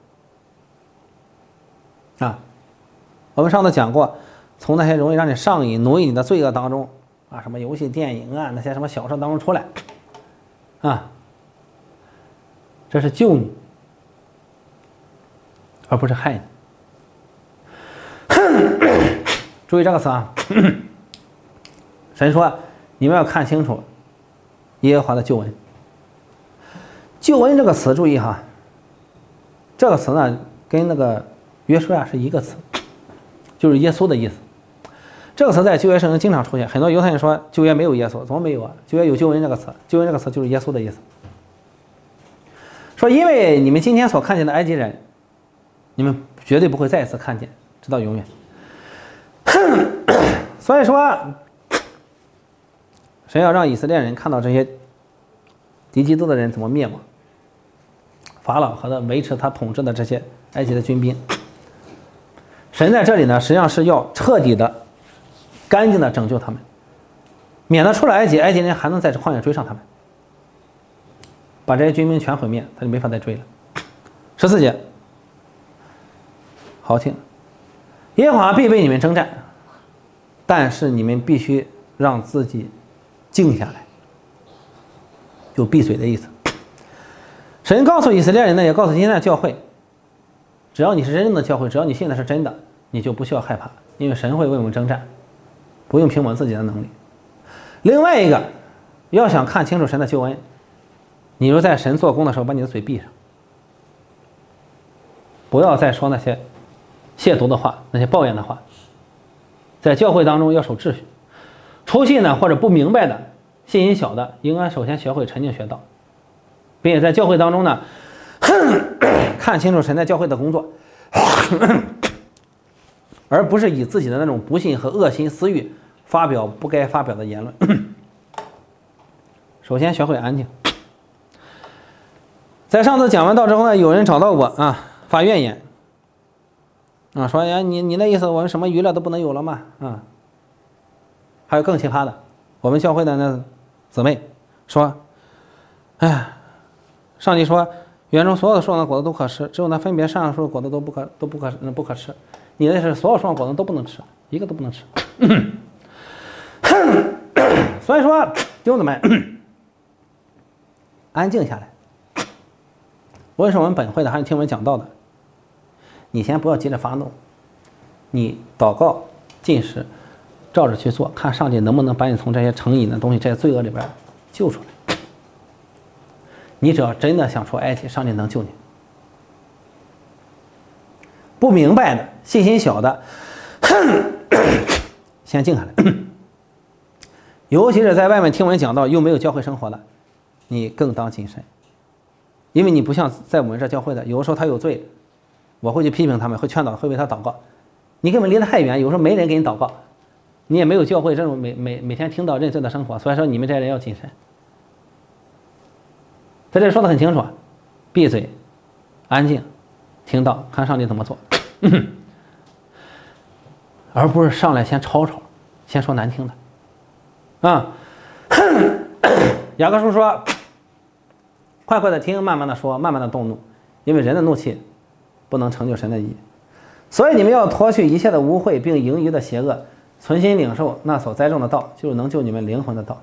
啊！我们上次讲过，从那些容易让你上瘾、奴役你的罪恶当中啊，什么游戏、电影啊，那些什么小说当中出来啊，这是救你，而不是害你。注意这个词啊，神说你们要看清楚耶和华的救恩。救恩这个词，注意哈，这个词呢跟那个约书亚是一个词，就是耶稣的意思。这个词在旧约圣经经常出现，很多犹太人说旧约没有耶稣，怎么没有啊？旧约有救恩这个词，救恩这个词就是耶稣的意思。说因为你们今天所看见的埃及人，你们绝对不会再一次看见，直到永远。所以说，神要让以色列人看到这些敌基督的人怎么灭亡，法老和他维持他统治的这些埃及的军兵。神在这里呢，实际上是要彻底的、干净的拯救他们，免得出了埃及，埃及人还能在这旷野追上他们，把这些军兵全毁灭，他就没法再追了。14节，好听，耶和华必为你们征战，但是你们必须让自己静下来，有闭嘴的意思。神告诉以色列人呢，也告诉今天的教会，只要你是真正的教会，只要你信的是真的，你就不需要害怕，因为神会为我们征战，不用凭我们自己的能力。另外一个，要想看清楚神的救恩，你就在神做工的时候把你的嘴闭上，不要再说那些亵渎的话，那些抱怨的话。在教会当中要守秩序，出信呢或者不明白的、信心小的，应该首先学会沉静学道，并且在教会当中呢看清楚神在教会的工作，而不是以自己的那种不信和恶心私欲发表不该发表的言论。首先学会安静。在上次讲完道之后呢，有人找到我啊，发怨言啊，说呀，你那意思我们什么娱乐都不能有了吗？啊，还有更奇葩的，我们教会的那姊妹说，哎，上帝说园中所有的树上的果子都可吃，只有那分别善恶树的果子都不可吃。你那是所有树上的果子都不能吃，一个都不能吃。所以说，弟兄姊妹，安静下来。我也是我们本会的，还是听我们讲道的。你先不要急着发怒，你祷告、进食，照着去做，看上帝能不能把你从这些成瘾的东西、这些罪恶里边救出来。你只要真的想出埃及，上帝能救你。不明白的、信心小的，先静下来。尤其是在外面听我们讲道又没有教会生活的，你更当谨慎，因为你不像在我们这教会的，有的时候他有罪，我会去批评他们，会劝导，会为他祷告。你根本离得太远，有时候没人给你祷告，你也没有教会这种每天听到认罪的生活，所以说你们这些人要谨慎。在这说得很清楚，闭嘴，安静，听到，看上帝怎么做，而不是上来先吵吵，先说难听的。啊，雅各书说，快快的听，慢慢的说，慢慢的动怒，因为人的怒气不能成就神的义。所以你们要脱去一切的污秽，并盈余的邪恶，存心领受那所栽种的道，就是能救你们灵魂的道。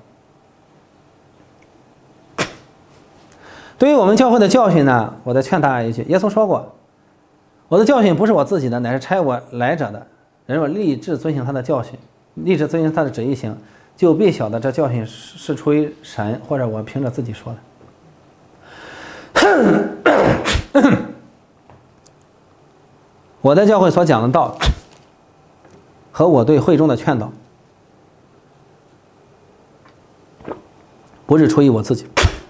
对于我们教会的教训呢，我再劝大家一句，耶稣说过，我的教训不是我自己的，乃是差我来者的。人若立志遵行他的教训，立志遵行他的旨意行，就必晓得这教训是出于神，或者我凭着自己说的。我在教会所讲的道和我对会中的劝导，不是出于我自己，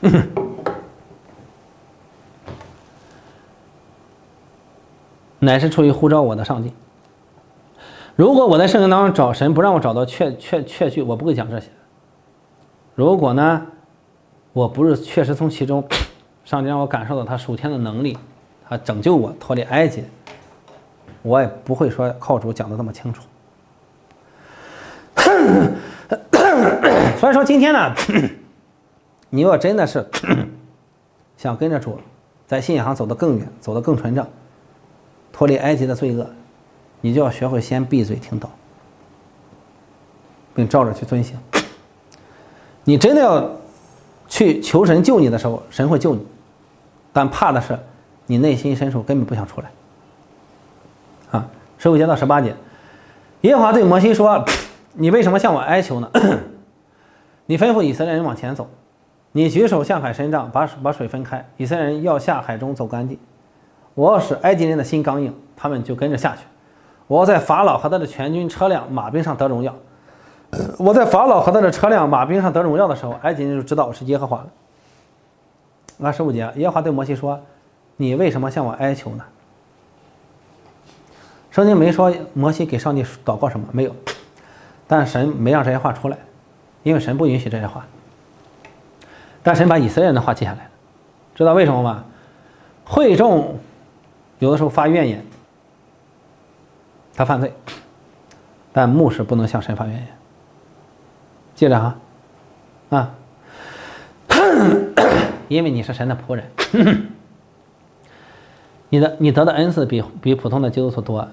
乃是出于呼召我的上帝。如果我在圣经当中找神不让我找到确据，我不会讲这些。如果呢，我不是确实从其中上帝让我感受到他属天的能力，他拯救我脱离埃及，我也不会说靠主讲的这么清楚。所以说今天呢，你若真的是想跟着主在信仰上走得更远，走得更纯正，脱离埃及的罪恶，你就要学会先闭嘴听道，并照着去遵行。你真的要去求神救你的时候，神会救你，但怕的是你内心深处根本不想出来。啊，15节到18节，耶和华对摩西说：“你为什么向我哀求呢？你吩咐以色列人往前走，你举手向海伸张，把水分开，以色列人要下海中走干地。我要使埃及人的心刚硬，他们就跟着下去。我要在法老和他的全军车辆马兵上得荣耀。我在法老和他的车辆马兵上得荣耀的时候，埃及人就知道我是耶和华了。”15节，耶和华对摩西说：“你为什么向我哀求呢？ 圣经没说摩西给上帝祷告什么，没有，但神没让这些话出来，因为神不允许这些话。但神把以色列人的话记下来了，知道为什么吗？会众有的时候发怨言，他犯罪，但牧师不能向神发怨言。记着哈，啊，因为你是神的仆人，你得的恩赐比普通的基督徒多，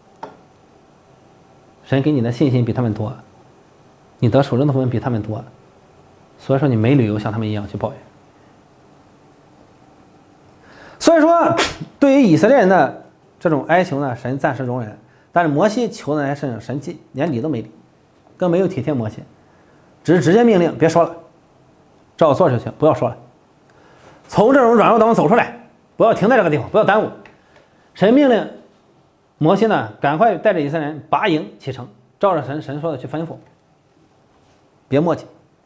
神给你的信心比他们多，你得属灵的福分比他们多，所以说你没理由像他们一样去抱怨。所以说，对于以色列人的这种哀求呢，神暂时容忍，但是摩西求的那些事情，神连理都没理，更没有体贴摩西，只是直接命令别说了，照做就行，不要说了，从这种软弱当中走出来，不要停在这个地方，不要耽误。神命令摩西呢，赶快带着以色列人拔营启程，照着神说的去吩咐，别磨叽。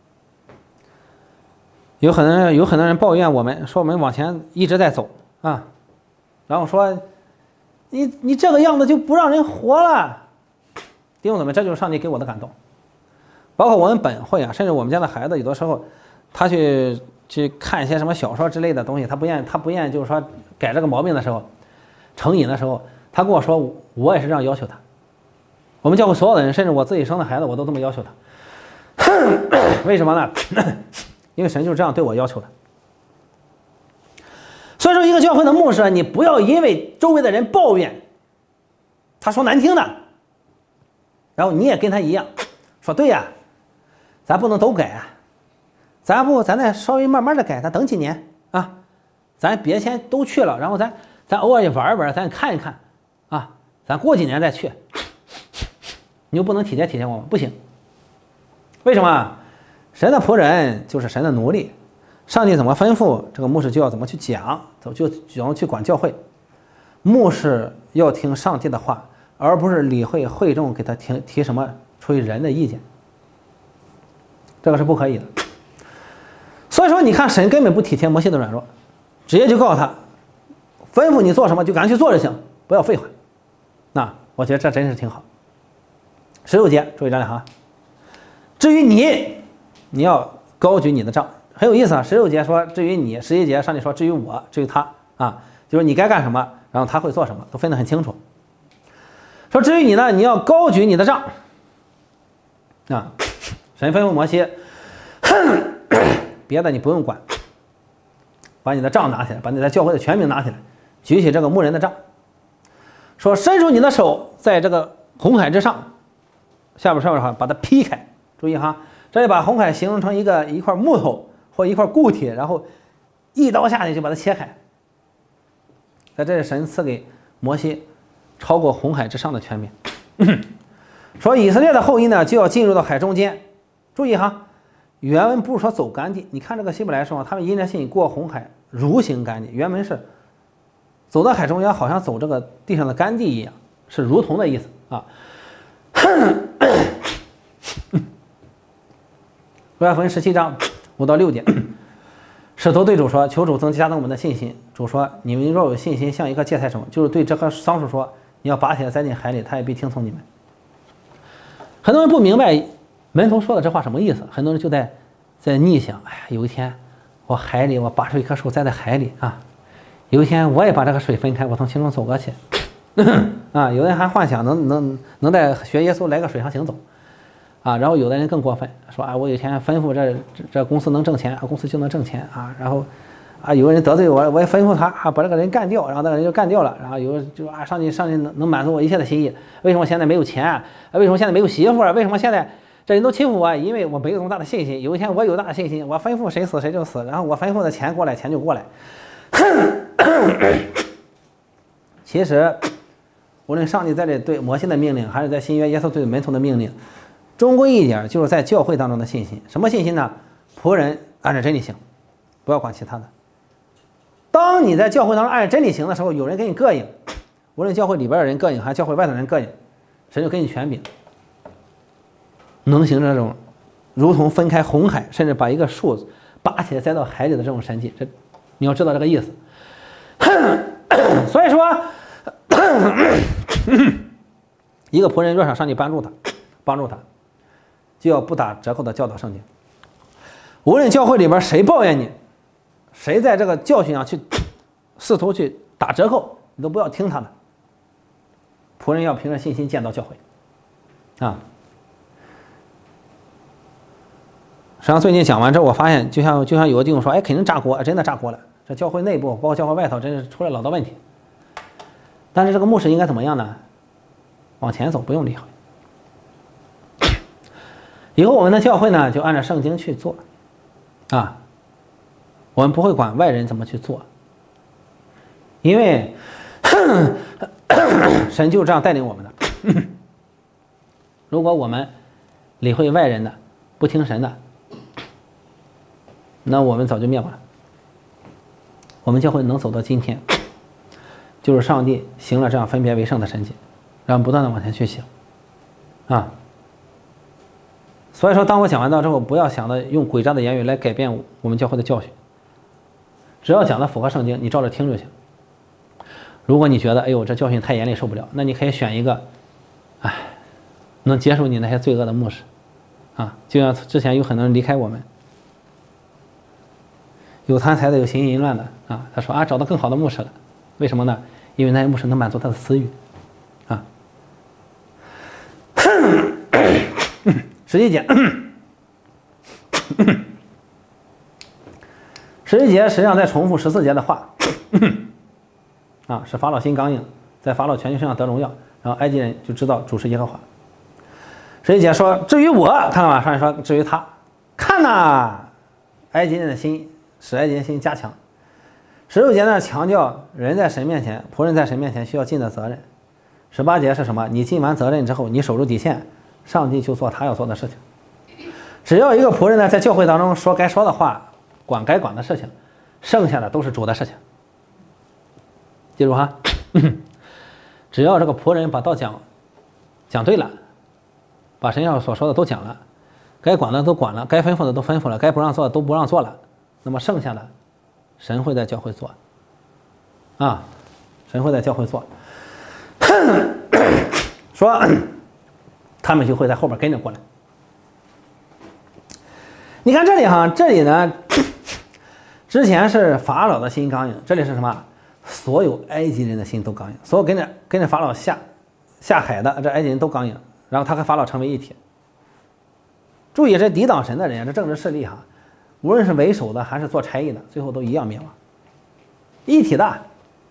有很多人抱怨我们，说我们往前一直在走啊，然后说你这个样子就不让人活了。弟兄姊妹，这就是上帝给我的感动。包括我们本会啊，甚至我们家的孩子，有的时候他去看一些什么小说之类的东西，他不愿意就是说改这个毛病的时候，成瘾的时候，他跟我说，我也是这样要求他。我们教会所有的人，甚至我自己生的孩子，我都这么要求他。为什么呢？因为神就是这样对我要求的。所以说，一个教会的牧师，你不要因为周围的人抱怨，他说难听的，然后你也跟他一样说对呀，咱不能都改啊，咱再稍微慢慢的改，咱等几年啊，咱别先都去了，然后咱偶尔也玩玩，咱看一看啊，咱过几年再去，你就不能体贴我吗？不行。为什么？神的仆人就是神的奴隶，上帝怎么吩咐，这个牧师就要怎么去讲，就怎么去管教会。牧师要听上帝的话，而不是理会会众给他提什么出于人的意见，这个是不可以的。所以说，你看神根本不体贴摩西的软弱，直接就告诉他，吩咐你做什么就赶快去做就行，不要废话。那我觉得这真是挺好。16节，注意这里哈。至于你要高举你的杖，很有意思啊。16节说至于你，11节上帝说至于我，至于他啊，就是你该干什么，然后他会做什么，都分得很清楚。说至于你呢，你要高举你的杖啊。神吩咐摩西，别的你不用管，把你的杖拿起来，把你在教会的权柄拿起来，举起这个牧人的杖，说伸出你的手在这个红海之上，下边把它劈开。注意哈，这里把红海形容成一块木头或一块固体，然后一刀下去就把它切开。在这里神赐给摩西超过红海之上的权柄。说以色列的后裔呢就要进入到海中间。注意哈，原文不是说走干地，你看这个希伯来说他们因着信过红海如行干地，原文是走到海中间，好像走这个地上的干地一样，是如同的意思啊。约翰福音17章5到6节，使徒对主说：“求主增加我们的信心。”主说：“你们若有信心，像一颗芥菜种，就是对这棵桑树说，你要拔起来栽进海里，他也必听从你们。”很多人不明白门徒说的这话什么意思，很多人就在逆想：哎呀，有一天我拔出一棵树栽在海里啊，有一天我也把这个水分开，我从其中走过去啊。有的人还幻想能在学耶稣来个水上行走。啊，然后有的人更过分，说啊，我有一天吩咐这公司能挣钱，公司就能挣钱啊。然后啊，有个人得罪我，我也吩咐他啊，把这个人干掉，然后那个人就干掉了。然后就啊，上帝能满足我一切的心意。为什么现在没有钱啊？为什么现在没有媳妇啊？为什么现在这人都欺负我？因为我没有这么大的信心。有一天我有大的信心，我吩咐谁死谁就死，然后我吩咐的钱过来，钱就过来。其实，无论上帝在这对摩西的命令，还是在新约耶稣对门徒的命令，终归一点就是在教会当中的信心。什么信心呢？仆人按照真理行，不要管其他的。当你在教会当中按照真理行的时候，有人给你膈应，无论教会里边的人膈应还是教会外头的人膈应，神就给你权柄，能行这种如同分开红海，甚至把一个树拔起来栽到海里的这种神迹。这你要知道这个意思。所以说一个仆人若想上帝帮助他，就要不打折扣的教导圣经。无论教会里边谁抱怨你，谁在这个教训上去试图去打折扣，你都不要听他的。仆人要凭着信心见到教会啊。实际上最近讲完之后，我发现就像有个弟兄说，哎，肯定炸锅，真的炸锅了。这教会内部包括教会外头真是出了老多问题。但是这个牧师应该怎么样呢？往前走，不用理会。以后我们的教会呢，就按照圣经去做啊，我们不会管外人怎么去做，因为神就这样带领我们的。如果我们理会外人的，不听神的，那我们早就灭亡了。我们教会能走到今天，就是上帝行了这样分别为圣的神迹，让我们不断的往前去行啊。所以说，当我讲完到之后，不要想着用诡诈的言语来改变我们教会的教训，只要讲的符合圣经，你照着听就行。如果你觉得哎呦这教训太严厉受不了，那你可以选一个能接受你那些罪恶的牧师啊。就像之前有很多人离开我们，有贪财的，有行淫乱的啊。他说找到更好的牧师了，为什么呢？因为那些牧师能满足他的私欲啊。11节，11节实际上在重复14节的话啊，使法老心刚硬，在法老全军身上得荣耀，然后埃及人就知道主是耶和华。11节说，至于我，看到吗？上面说至于他，看呐，埃及人的心，使埃及人心加强。16节呢强调人在神面前，仆人在神面前需要尽的责任。18节是什么？你尽完责任之后，你守住底线，上帝就做他要做的事情。只要一个仆人呢在教会当中说该说的话，管该管的事情，剩下的都是主的事情。记住哈，只要这个仆人把道讲对了，把神要所说的都讲了，该管的都管了，该吩咐的都吩咐了，该不让做的都不让做了，那么剩下的神会在教会做啊，神会在教会做。说他们就会在后边跟着过来。你看这里哈，这里呢，之前是法老的心刚硬，这里是什么？所有埃及人的心都刚硬，所有跟着法老下海的这埃及人都刚硬，然后他和法老成为一体。注意，这抵挡神的人，这政治势力哈，无论是为首的还是做差役的，最后都一样灭亡，一体的。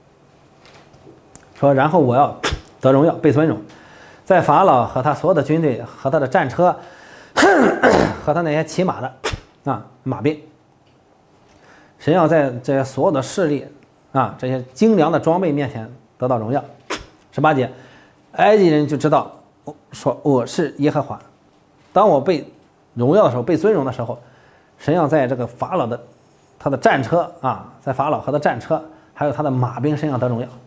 说，然后我要得荣耀，被尊荣，在法老和他所有的军队和他的战车和他那些骑马的马兵，神要在这些所有的势力这些精良的装备面前得到荣耀。18节，埃及人就知道说我是耶和华。当我被荣耀的时候，被尊荣的时候，神要在这个法老的他的战车在法老和他的战车还有他的马兵身上得荣耀。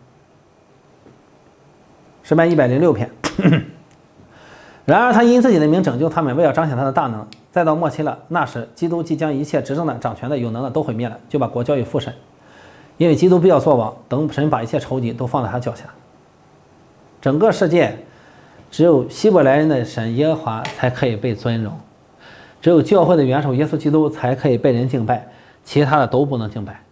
诗篇106篇。然而他因自己的名拯救他们，为了彰显他的大能。再到末期了，那时基督即将一切执政的、掌权的、有能的都毁灭了，就把国交与父神，因为基督必要作王，等神把一切仇敌都放在他脚下。整个世界只有希伯来人的神耶和华才可以被尊荣，只有教会的元首耶稣基督才可以被人敬拜，其他的都不能敬拜，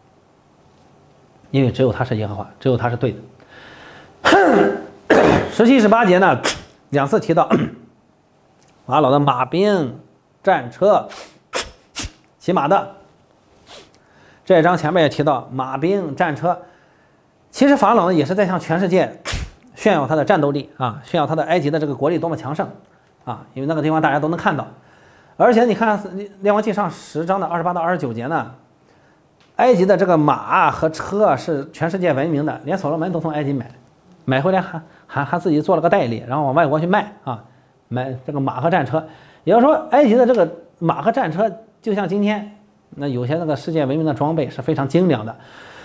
因为只有他是耶和华，只有他是对的。17、18节呢，两次提到法老的马兵、战车、骑马的。这一章前面也提到马兵、战车。其实法老呢也是在向全世界炫耀他的战斗力炫耀他的埃及的这个国力多么强盛因为那个地方大家都能看到。而且你看列王纪上10章的28到29节呢，埃及的这个马和车是全世界闻名的，连所罗门都从埃及买回来还自己做了个代理，然后往外国去卖买这个马和战车。也就是说，埃及的这个马和战车就像今天那有些那个世界闻名的装备是非常精良的，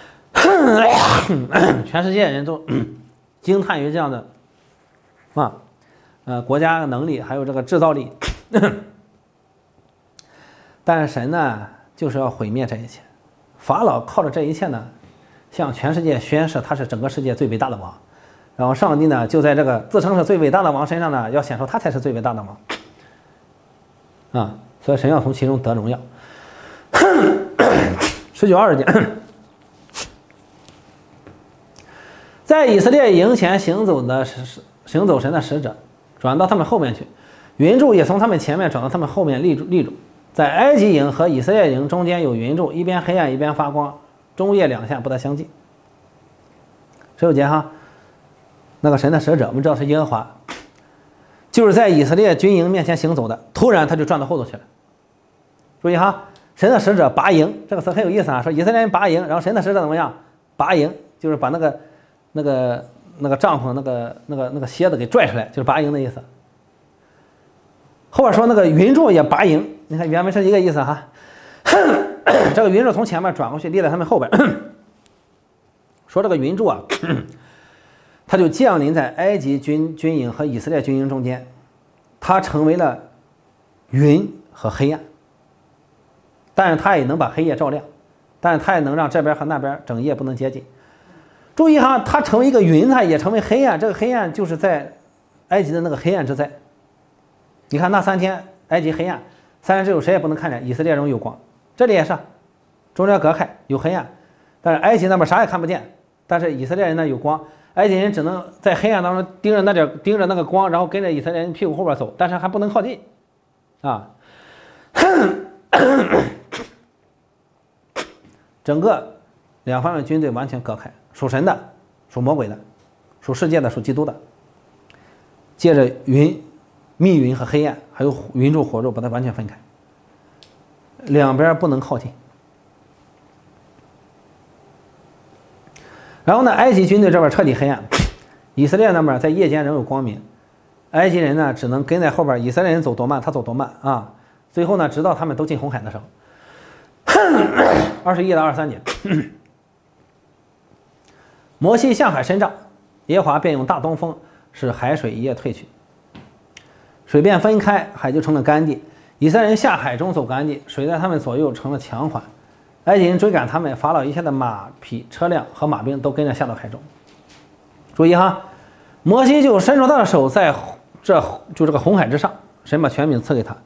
全世界人都惊叹于这样的国家能力还有这个制造力。但是神呢就是要毁灭这一切，法老靠着这一切呢向全世界宣示他是整个世界最伟大的王， 然后上帝呢就在这个自称是最伟大的王身上呢，要显出他才是最伟大的王啊，所以神要从其中得荣耀。19-20节，在以色列营前行走神的使者转到他们后面去，云柱也从他们前面转到他们后面立住。在埃及营和以色列营中间有云柱，一边黑暗一边发光，中夜两下不得相近。19节哈，那个神的使者我们知道是耶和华，就是在以色列军营面前行走的，突然他就转到后头去了。注意哈，神的使者拔营，这个词很有意思啊，说以色列人拔营，然后神的使者怎么样？拔营就是把那个帐篷那个蝎子给拽出来，就是拔营的意思。后边说那个云柱也拔营，你看原文是一个意思哈。这个云柱从前面转过去，立在他们后边。说这个云柱啊，它就降临在埃及军营和以色列军营中间，它成为了云和黑暗。但是它也能把黑夜照亮，但是它也能让这边和那边整夜不能接近。注意哈，它成为一个云，它也成为黑暗。这个黑暗就是在埃及的那个黑暗之灾。你看那3天埃及黑暗，3天之后谁也不能看见，以色列中有光。这里也是中间隔开有黑暗，但是埃及那边啥也看不见，但是以色列人呢有光，埃及人只能在黑暗当中盯着那个光，然后跟着以色列人屁股后边走，但是还不能靠近啊。整个两方面军队完全隔开，属神的、属魔鬼的、属世界的、属基督的，借着密云和黑暗，还有云柱火柱把它完全分开，两边不能靠近。然后呢，埃及军队这边彻底黑暗，以色列那边在夜间仍有光明，埃及人呢只能跟在后边，以色列人走多慢他走多慢啊。最后呢，直到他们都进红海的时候。21-23节，摩西向海伸杖，耶和华便用大东风使海水一夜退去，水便分开，海就成了干地。以色列人下海中走干地，水在他们左右成了强缓。埃及人追赶他们，法老一切的马匹、车辆和马兵都跟着下到海中。注意哈，摩西就伸出他的手在这个红海之上，神把权柄赐给他。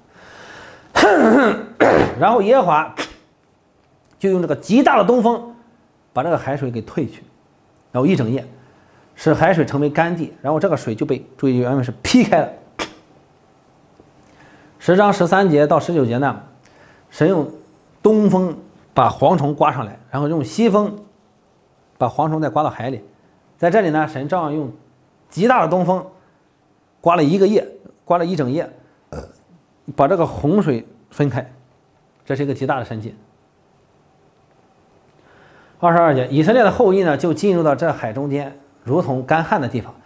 然后耶和华就用这个极大的东风把这个海水给退去，然后一整夜使海水成为干地，然后这个水就被注意原文是劈开了。10章13节到19节呢，神用东风把蝗虫刮上来，然后用西风把蝗虫再刮到海里。在这里呢，神照样用极大的东风刮了一整夜，把这个洪水分开，这是一个极大的神迹。22节，以色列的后裔呢就进入到这海中间，如同干旱的地方，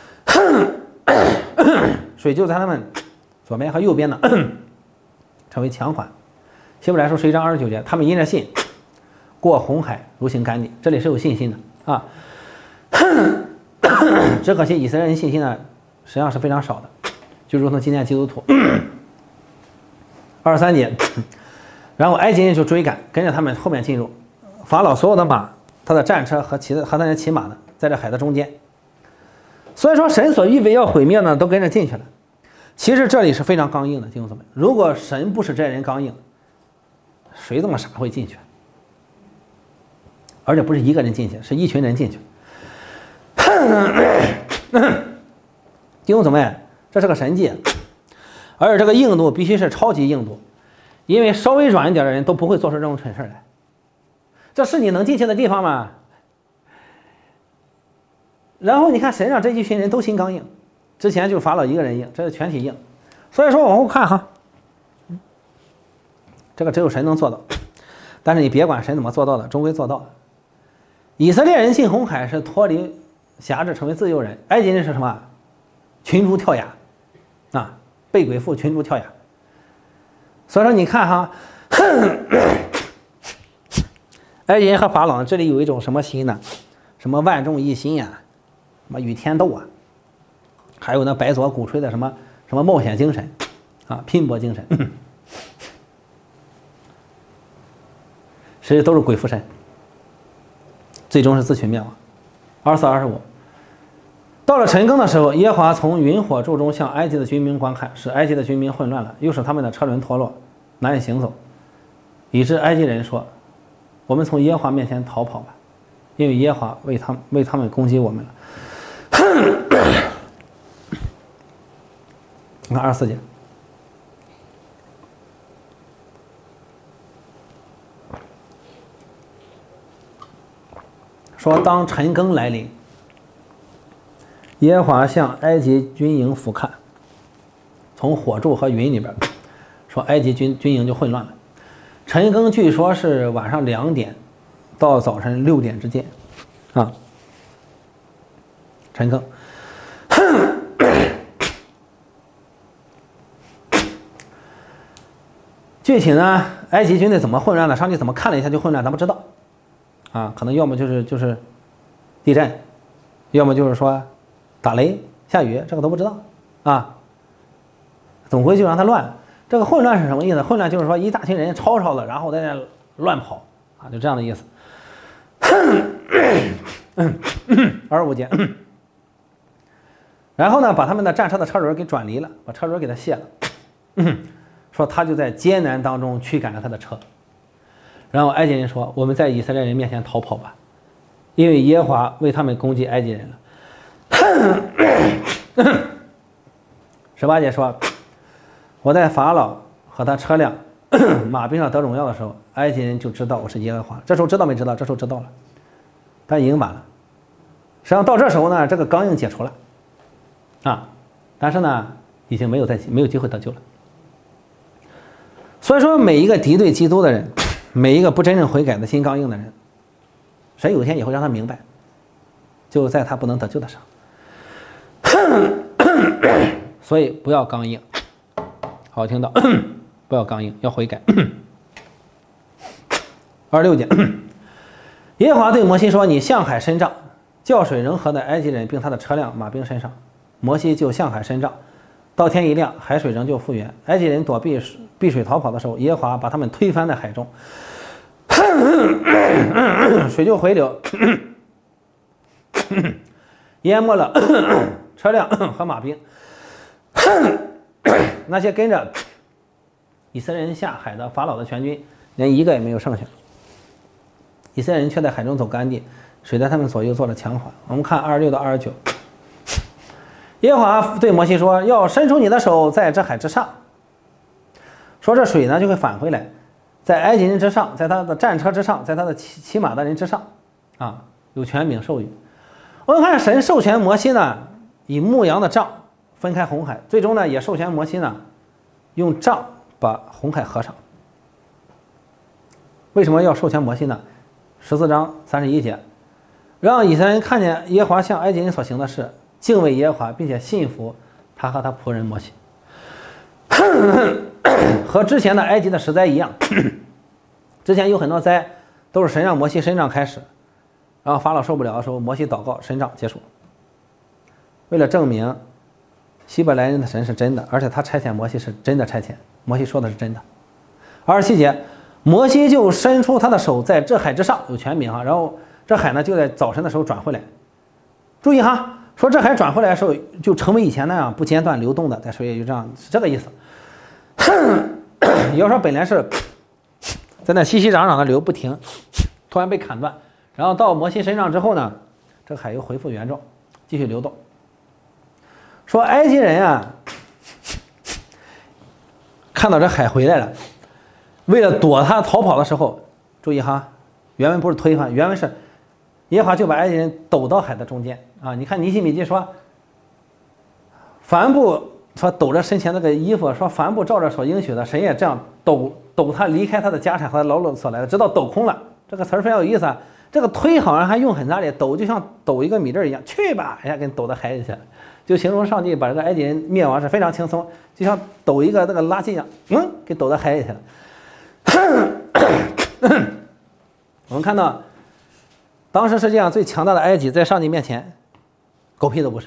水就在他们左边和右边呢成为强缓。希伯来书11章29节，他们因着信过红海如行干地，这里是有信心的啊。只可惜以色列人信心呢实际上是非常少的，就如同今天基督徒。23节，然后埃及人就追赶，跟着他们后面进入。法老所有的马，他的战车和那些骑马的，在这海的中间。所以说，神所预备要毁灭呢，都跟着进去了。其实这里是非常刚硬的，弟兄姊妹。如果神不是这人刚硬，谁这么傻会进去？而且不是一个人进去，是一群人进去。弟兄姊妹，这是个神迹，而且这个硬度必须是超级硬度，因为稍微软一点的人都不会做出这种蠢事来。这是你能进去的地方吗？然后你看神让这一群人都心刚硬，之前就法老一个人硬，这是全体硬。所以说往后看哈，这个只有神能做到，但是你别管神怎么做到的，终归做到了。以色列人进红海是脱离辖制成为自由人，埃及人是什么？群猪跳崖啊，被鬼附群猪跳崖。所以说你看哈，埃及人和法老这里有一种什么心呢？什么万众一心呀，什么与天斗啊，还有那白左鼓吹的什么冒险精神啊，拼搏精神，实际都是鬼附身，最终是自取灭亡。24、25， 到了晨更的时候，耶和华从云火柱中向埃及的军民观看，使埃及的军民混乱了，又使他们的车轮脱落，难以行走，以致埃及人说：“我们从耶和华面前逃跑吧，因为耶和华为他们攻击我们了。”你看24节，说当晨更来临，耶和华向埃及军营俯瞰，从火柱和云里边说埃及军营就混乱了。晨更据说是晚上2点到早晨6点之间啊。晨更具体呢，埃及军队怎么混乱的，上帝怎么看了一下就混乱，咱不知道啊。可能要么就是地震，要么就是说打雷下雨，这个都不知道啊。总归就让它乱。这个混乱是什么意思？混乱就是说一大群人吵吵的，然后在那乱跑啊，就这样的意思。25节，然后呢，把他们的战车的车轮给转离了，把车轮给它卸了。说他就在艰难当中驱赶了他的车。然后埃及人说：“我们在以色列人面前逃跑吧，因为耶和华为他们攻击埃及人了。”18节说：“我在法老和他车辆、马兵上得荣耀的时候，埃及人就知道我是耶和华。这时候知道没知道？这时候知道了，但已经晚了。实际上到这时候呢，这个刚硬解除了啊，但是呢，已经没有机会得救了。所以说，每一个敌对基督的人，每一个不真正悔改的心刚硬的人，神有一天也会让他明白，就在他不能得救的时候。所以不要刚硬，好听到不要刚硬，要悔改。26节，耶和华对摩西说：“你向海伸杖，叫水仍合在埃及人并他的车辆、马兵身上。”摩西就向海伸杖，到天一亮，海水仍旧复原。埃及人躲避水逃跑的时候，耶和华把他们推翻在海中，水就回流，淹没了车辆和马兵。那些跟着以色列人下海的法老的全军，连一个也没有剩下。以色列人却在海中走干地，水在他们左右做了墙环。我们看26到29。耶和华对摩西说：“要伸出你的手在这海之上。”说这水呢就会返回来，在埃及人之上，在他的战车之上，在他的骑马的人之上，啊，有权柄授予。我们看神授权摩西呢，以牧羊的杖分开红海，最终呢也授权摩西呢，用杖把红海合上。为什么要授权摩西呢？14章31节，让以色列人看见耶和华向埃及人所行的事，敬畏耶和华，并且信服他和他仆人摩西。和之前的埃及的十灾一样，之前有很多灾都是神让摩西伸杖开始，然后法老受不了的时候，摩西祷告伸杖结束。为了证明希伯来人的神是真的，而且他差遣摩西是真的差遣，摩西说的是真的。27节，摩西就伸出他的手在这海之上，有权柄哈，然后这海呢就在早晨的时候转回来。注意哈，说这海转回来的时候就成为以前那样不间断流动的，在水里就这样，是这个意思。要说本来是在那熙熙攘攘的流不停，突然被砍断，然后到摩西身上之后呢，这个海又恢复原状，继续流动。说埃及人啊，看到这海回来了，为了躲他逃跑的时候，注意哈，原文不是推翻，原文是耶和华就把埃及人抖到海的中间啊！你看尼希米记说，凡不说抖着身前那个衣服，说凡不照着所应许的，神也这样抖他离开他的家产和劳碌所来的，直到抖空了。这个词儿非常有意思啊！这个推好像还用很大力，抖就像抖一个米粒一样，去吧，哎呀，给你抖到海里去了，就形容上帝把这个埃及人灭亡是非常轻松，就像抖一个那个垃圾一样，给抖到海里去了。我们看到，当时世界上最强大的埃及，在上帝面前，狗屁都不是。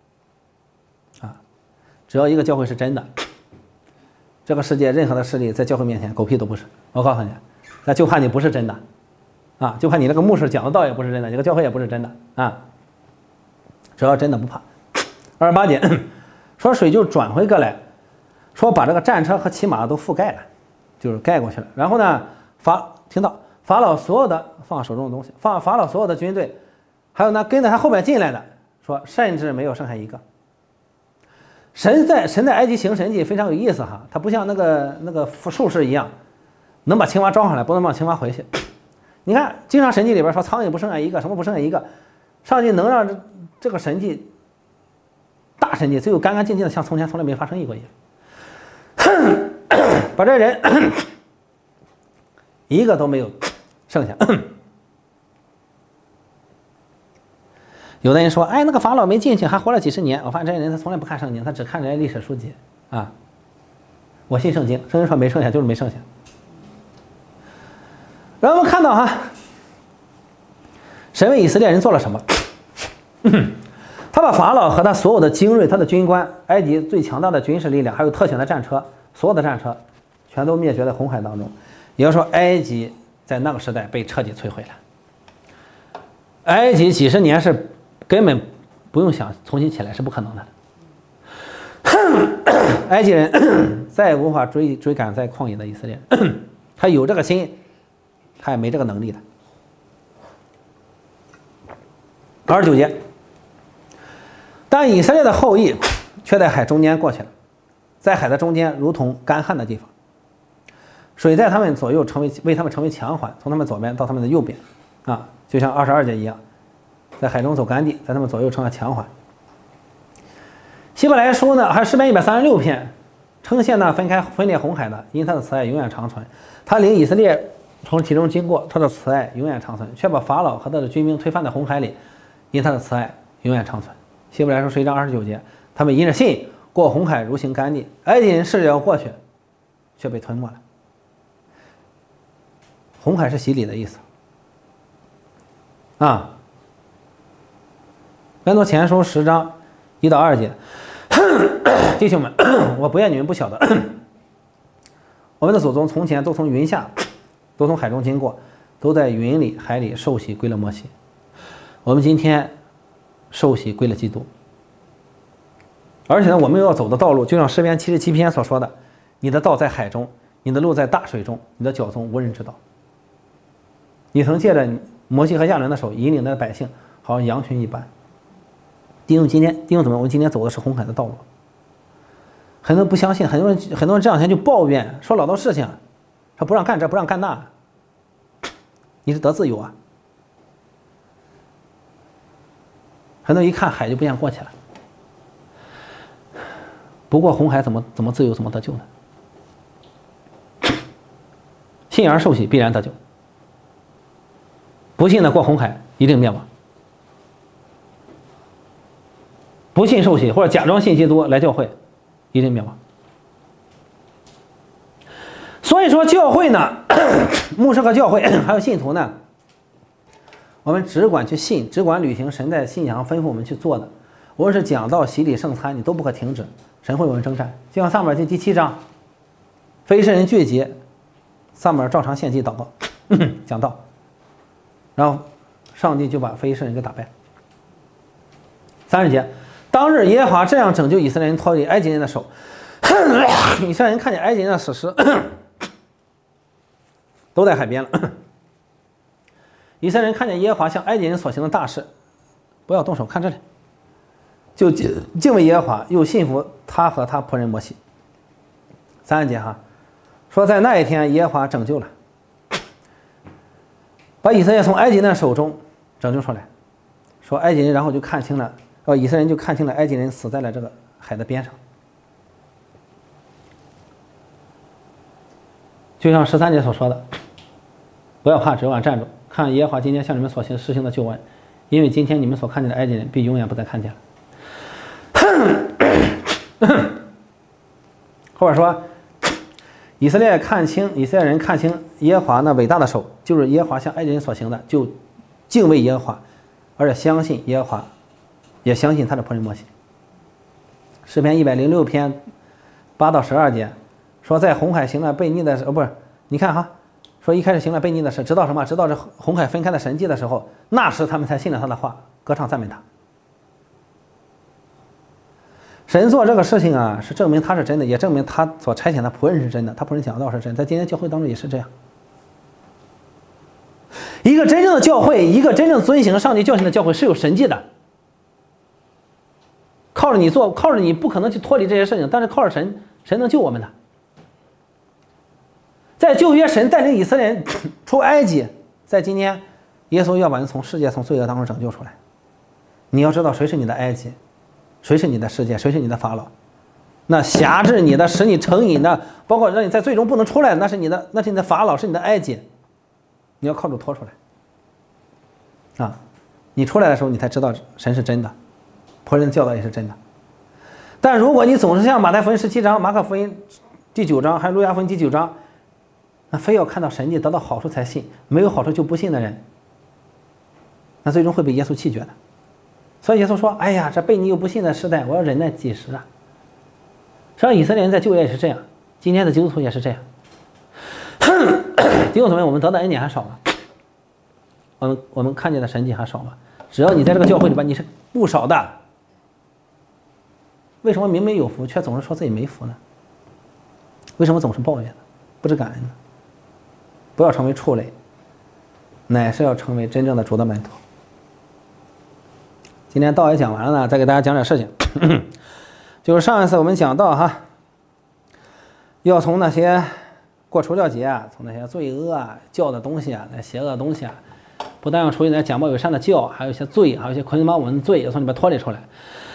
只要一个教会是真的，这个世界任何的势力在教会面前狗屁都不是。我告诉你，那就怕你不是真的，啊，就怕你那个牧师讲的道也不是真的，你个教会也不是真的啊。 只要真的不怕。28节说水就转回过来，说把这个战车和骑马都覆盖了，就是盖过去了。然后呢，听到法老所有的放手中的东西，法老所有的军队，还有呢跟在他后面进来的，说甚至没有剩下一个。神在埃及行神迹非常有意思哈，他不像那个术士一样，能把青蛙招上来，不能让青蛙回去。你看，经常神迹里边说苍蝇不剩下一个，什么不剩下一个，上帝能让这个神迹大神迹，只有干干净净的，像从前从来没发生过一样，把这人一个都没有剩下。有的人说，哎，那个法老没进去，还活了几十年。我发现这些人他从来不看圣经，他只看人家历史书籍啊。我信圣经，圣经说没剩下就是没剩下。然后我们看到哈，神为以色列人做了什么？他把法老和他所有的精锐、他的军官、埃及最强大的军事力量，还有特选的战车，所有的战车，全都灭绝在红海当中。也就是说，埃及在那个时代被彻底摧毁了。埃及几十年是根本不用想重新起来，是不可能的。埃及人再也无法追赶在旷野的以色列人，他有这个心，他也没这个能力的。29节，但以色列的后裔却在海中间过去了，在海的中间如同干旱的地方，水在他们左右为他们成为墙环，从他们左边到他们的右边啊，就像22节一样，在海中走干地，在他们左右成了墙环。希伯来书呢，还诗篇136篇称谢那分裂红海的，因他的慈爱永远长存。他领以色列从其中经过，他的慈爱永远长存，却把法老和他的军兵推翻在红海里，因他的慈爱永远长存。希伯来书11章29节，他们因着信过红海如行干地，埃及人试着要过去，却被吞没了。红海是洗礼的意思啊。哥林多前书10章1到2节，弟兄们，我不愿你们不晓得，我们的祖宗从前都从云下，都从海中经过，都在云里海里受洗归了摩西。我们今天受洗归了基督，而且呢，我们要走的道路，就像诗篇77篇所说的：“你的道在海中，你的路在大水中，你的脚踪无人知道。”你曾借着摩西和亚伦的手引领的百姓，好像羊群一般。弟兄姊妹，我们今天走的是红海的道路。很多人不相信，很多人这两天就抱怨，说老多事情，说不让干这，不让干那。你是得自由啊？很多人一看海就不想过去了。不过红海怎么自由，怎么得救呢？信而受洗必然得救，不信的过红海一定灭亡。不信受洗或者假装信基督来教会，一定灭亡。所以说教会呢，牧师和教会还有信徒呢，我们只管去信，只管履行神在信仰上吩咐我们去做的。无论是讲道、洗礼、圣餐，你都不可停止，神会为我们征战。就像撒母耳记第7章，非利士人聚集，撒母耳照常献祭祷告讲道，然后上帝就把非利士人给打败。30节，当日耶和华这样拯救以色列人脱离埃及人的手。以色列人看见埃及人的死尸都在海边了。以色列人看见耶和华向埃及人所行的大事，不要动手，看这里，就敬畏耶和华，又信服他和他仆人摩西。30节哈，说在那一天耶和华拯救了，把以色列从埃及人的手中拯救出来。说埃及人然后就看清了，以色列人就看清了埃及人死在了这个海的边上。就像13节所说的，不要怕，只管站住，看耶和华今天向你们所施行的救恩，因为今天你们所看见的埃及人必永远不再看见了。或者说以色列人看清耶和华那伟大的手，就是耶和华向埃及人所行的，就敬畏耶和华，而且相信耶和华，也相信他的仆人摩西。诗篇106篇8到12节说，在红海行了悖逆的时候，不是，你看哈，说一开始行了悖逆的事，直到什么？直到这红海分开的神迹的时候，那时他们才信了他的话，歌唱赞美他。 神做这个事情啊，是证明他是真的，也证明他所差遣的仆人是真的，他仆人讲道是真，在今天教会当中也是这样。一个真正的教会，一个真正遵行上帝教训的教会是有神迹的。靠着你做，靠着你不可能去脱离这些事情，但是靠着神，神能救我们的。在旧约，神带领以色列人出埃及，在今天，耶稣要把人从世界、从罪恶当中拯救出来。你要知道谁是你的埃及，谁是你的世界，谁是你的法老。那辖制你的、使你成瘾的，包括让你在罪中不能出来，那是你的法老，是你的埃及。你要靠主拖出来。啊，你出来的时候，你才知道神是真的，仆人的教导也是真的。但如果你总是像马太福音17章、马可福音第9章，还有路加福音第9章，那非要看到神迹得到好处才信，没有好处就不信的人，那最终会被耶稣弃绝的。所以耶稣说：“哎呀，这悖逆又不信的时代，我要忍耐几时啊？”实际上，以色列人在旧约也是这样，今天的基督徒也是这样。弟兄姊妹，我们得的恩典还少吗？我们看见的神迹还少吗？只要你在这个教会里边，你是不少的。为什么明明有福，却总是说自己没福呢？为什么总是抱怨呢？不知感恩呢？不要成为畜类，乃是要成为真正的主的门徒。今天道也讲完了呢，再给大家讲点事情。就是上一次我们讲到哈，要从那些过除掉节啊，从那些罪恶啊、教的东西啊、那邪恶的东西啊，不但要除去那些假冒伪善的教，还有一些罪，还有一些捆绑我们的罪，要从里面脱离出来。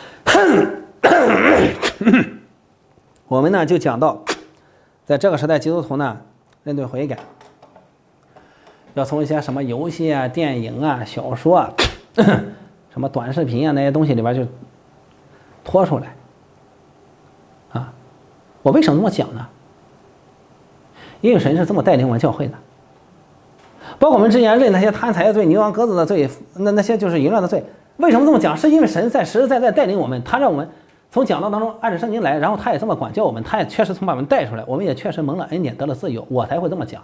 我们呢就讲到，在这个时代，基督徒呢认对悔改，要从一些什么游戏啊、电影啊、小说啊、什么短视频啊那些东西里边就脱出来。啊，我为什么这么讲呢？因为神是这么带领我们教会的。包括我们之前认那些贪财的罪、牛羊鸽子的罪，那些就是淫乱的罪。为什么这么讲？是因为神在实实在在带领我们，他让我们从讲道当中按着圣经来，然后他也这么管教我们，他也确实从把我们带出来，我们也确实蒙了恩典，得了自由，我才会这么讲。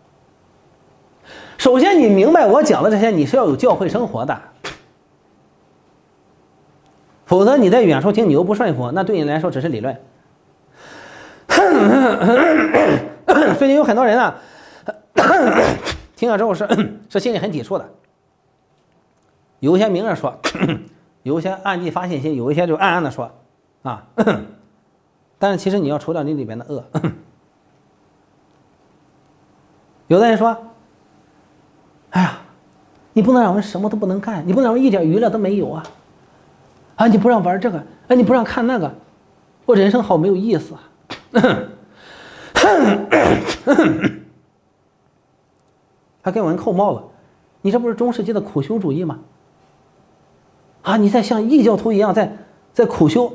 首先，你明白我讲的这些，你是要有教会生活的，否则你在远处听你又不顺服，那对你来说只是理论。最近有很多人啊，听了之后是心里很抵触的。有一些明着说，有一些暗地发信息，有一些就暗暗的说，啊，但是其实你要除掉你里边的恶。有的人说，哎呀，你不能让我们什么都不能干，你不能让我们一点娱乐都没有啊！啊，你不让玩这个，哎，你不让看那个，我人生好没有意思啊！还给我们扣帽子，你这不是中世纪的苦修主义吗？啊，你在像异教徒一样在苦修，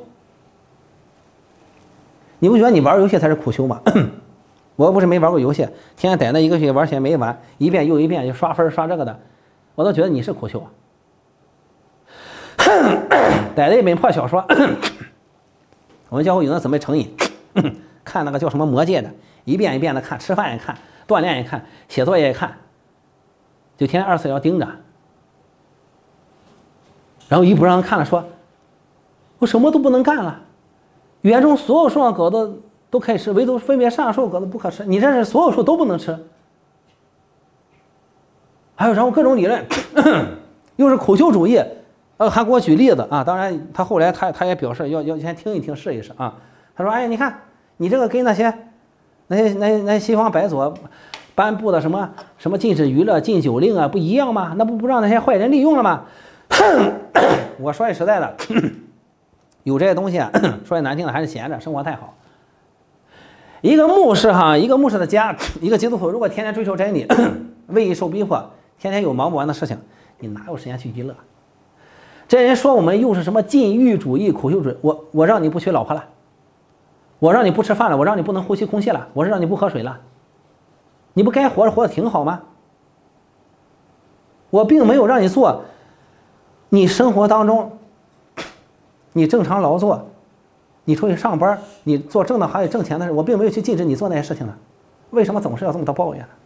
你不觉得你玩游戏才是苦修吗？我又不是没玩过游戏，天天逮那一个学期玩起来没完，一遍又一遍就刷分刷这个的，我都觉得你是苦修啊。逮了一本破小说，我们教会有人准备成瘾，看那个叫什么魔戒的，一遍一遍的看，吃饭也看，锻炼也看，写作业也看，就天天24要盯着。然后一不让看了，说我什么都不能干了，园中所有树上果子都可以吃，唯独分别善恶树果子不可吃。你这是所有树都不能吃。还有然后各种理论，又是苦修主义，还给我举例子啊。当然他后来他也表示要先听一听试一试啊。他说：“哎，你看你这个跟那些西方白左颁布的什么禁止娱乐、禁酒令啊不一样吗？那不让那些坏人利用了吗？”我说句实在的，有这些东西啊，说句难听的还是闲着，生活太好。一个牧师的家，一个基督徒，如果天天追求真理，为义受逼迫，天天有忙不完的事情，你哪有时间去娱乐？这人说我们又是什么禁欲主义、苦修主义，我让你不娶老婆了，我让你不吃饭了，我让你不能呼吸空气了，我是让你不喝水了，你不该活得挺好吗？我并没有让你做你生活当中你正常劳作，你出去上班，你做正当行业挣钱的事，我并没有去禁止你做那些事情呢。为什么总是要这么多抱怨呢？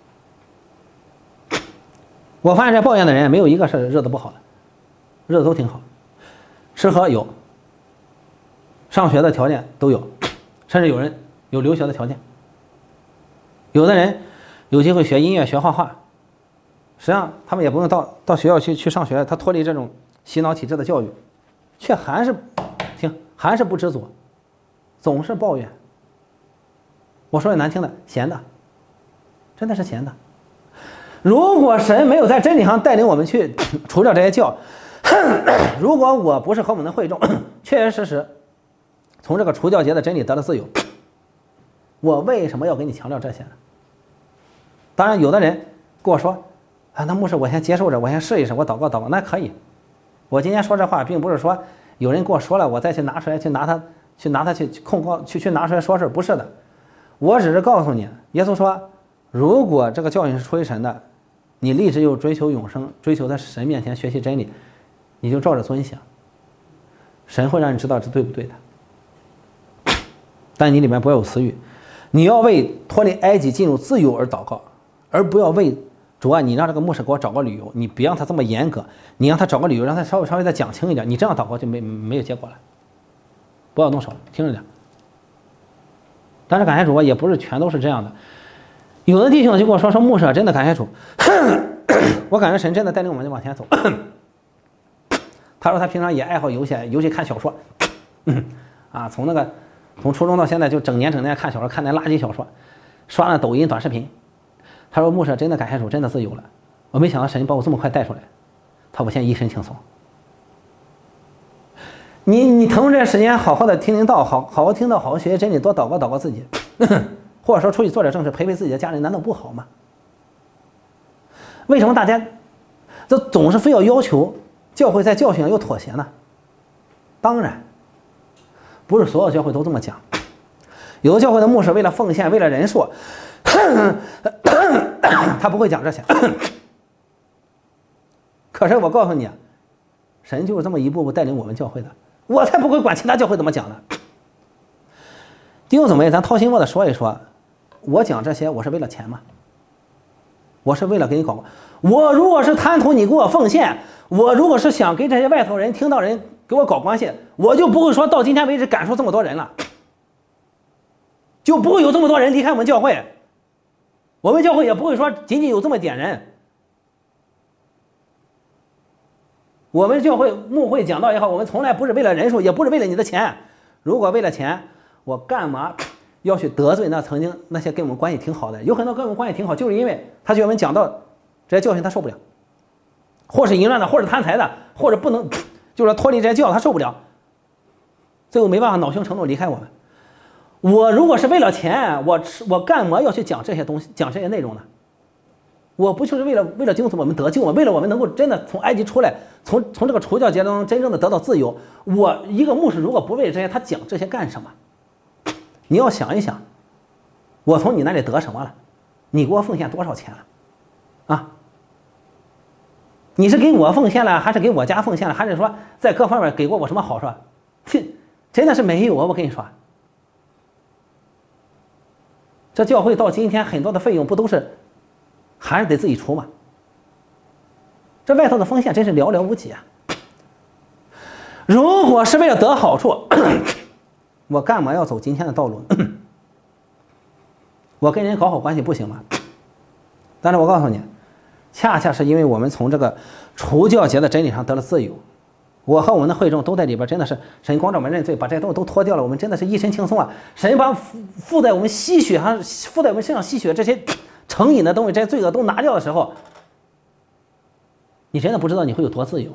我发现这抱怨的人没有一个是日子不好的，日子都挺好，吃喝有， 上学的条件都有，甚至有人有留学的条件。有的人有机会学音乐、学画画，实际上他们也不用到学校去上学，他脱离这种洗脑体制的教育，却还是不知足，总是抱怨。我说句难听的，闲的，真的是闲的。如果神没有在真理上带领我们去除掉这些教，如果我不是和我们的会众确确实实从这个除教节的真理得了自由，我为什么要给你强调这些呢？当然有的人跟我说啊，那牧师我先接受着，我先试一试，我祷告，那可以。我今天说这话并不是说有人跟我说了我再去拿出来去拿他去控告去拿出来说事，不是的。我只是告诉你，耶稣说如果这个教训是出于神的，你立志又追求永生，追求在神面前学习真理，你就照着遵行，神会让你知道这对不对的。但你里面不要有私欲，你要为脱离埃及进入自由而祷告，而不要为主啊，你让这个牧师给我找个理由，你别让他这么严格，你让他找个理由，让他稍微再讲清一点，你这样祷告就没有结果了。不要动手，听着点。但是感谢主啊，也不是全都是这样的。有的弟兄就跟我说牧师真的感谢主，我感觉神真的带领我们就往前走。他说他平常也爱好游戏，尤其看小说，从初中到现在就整年看小说，看那垃圾小说，刷那抖音短视频。他说牧师真的感谢主，真的自由了。我没想到神把我这么快带出来，他说我现在一身轻松。你腾出这时间好好的听道，好好听道，好好学习真理，多祷告自己，或者说出去做点正事，陪自己的家人，难道不好吗？为什么大家这总是非要求教会在教训上有妥协呢？当然不是所有教会都这么讲，有的教会的牧师为了奉献，为了人数，他不会讲这些。可是我告诉你，神就是这么一步步带领我们教会的，我才不会管其他教会怎么讲呢。弟兄姊妹，咱掏心窝的说一说，我讲这些我是为了钱吗？我是为了给你搞，我如果是贪图你给我奉献，我如果是想给这些外头人听到人给我搞关系，我就不会说到今天为止赶出这么多人了，就不会有这么多人离开我们教会，我们教会也不会说仅仅有这么点人。我们教会牧会讲道也好，我们从来不是为了人数，也不是为了你的钱。如果为了钱，我干嘛要去得罪曾经那些跟我们关系挺好的？有很多跟我们关系挺好，就是因为他觉得我们讲道这些教训他受不了，或是淫乱的，或是贪财的，或者不能就是脱离这些教他受不了，最后没办法恼羞成怒离开我们。我如果是为了钱，我干嘛要去讲这些东西，讲这些内容呢？我不就是为了救我们得救吗？为了我们能够真的从埃及出来，从这个除教节当中真正的得到自由。我一个牧师如果不为这些，他讲这些干什么？你要想一想，我从你那里得什么了？你给我奉献多少钱了？啊？你是给我奉献了，还是给我家奉献了，还是说在各方面给过我什么好处？真的是没有啊！我跟你说，这教会到今天很多的费用不都是还是得自己出嘛？这外头的奉献真是寥寥无几啊！如果是为了得好处，我干嘛要走今天的道路呢？我跟人搞好关系不行吗？但是我告诉你，恰恰是因为我们从这个除教节的真理上得了自由，我和我们的会众都在里边，真的是神光照我们认罪，把这些东西都脱掉了，我们真的是一身轻松啊！神把附在我们吸血上，附在我们身上吸血这些成瘾的东西，这些罪恶都拿掉的时候，你真的不知道你会有多自由，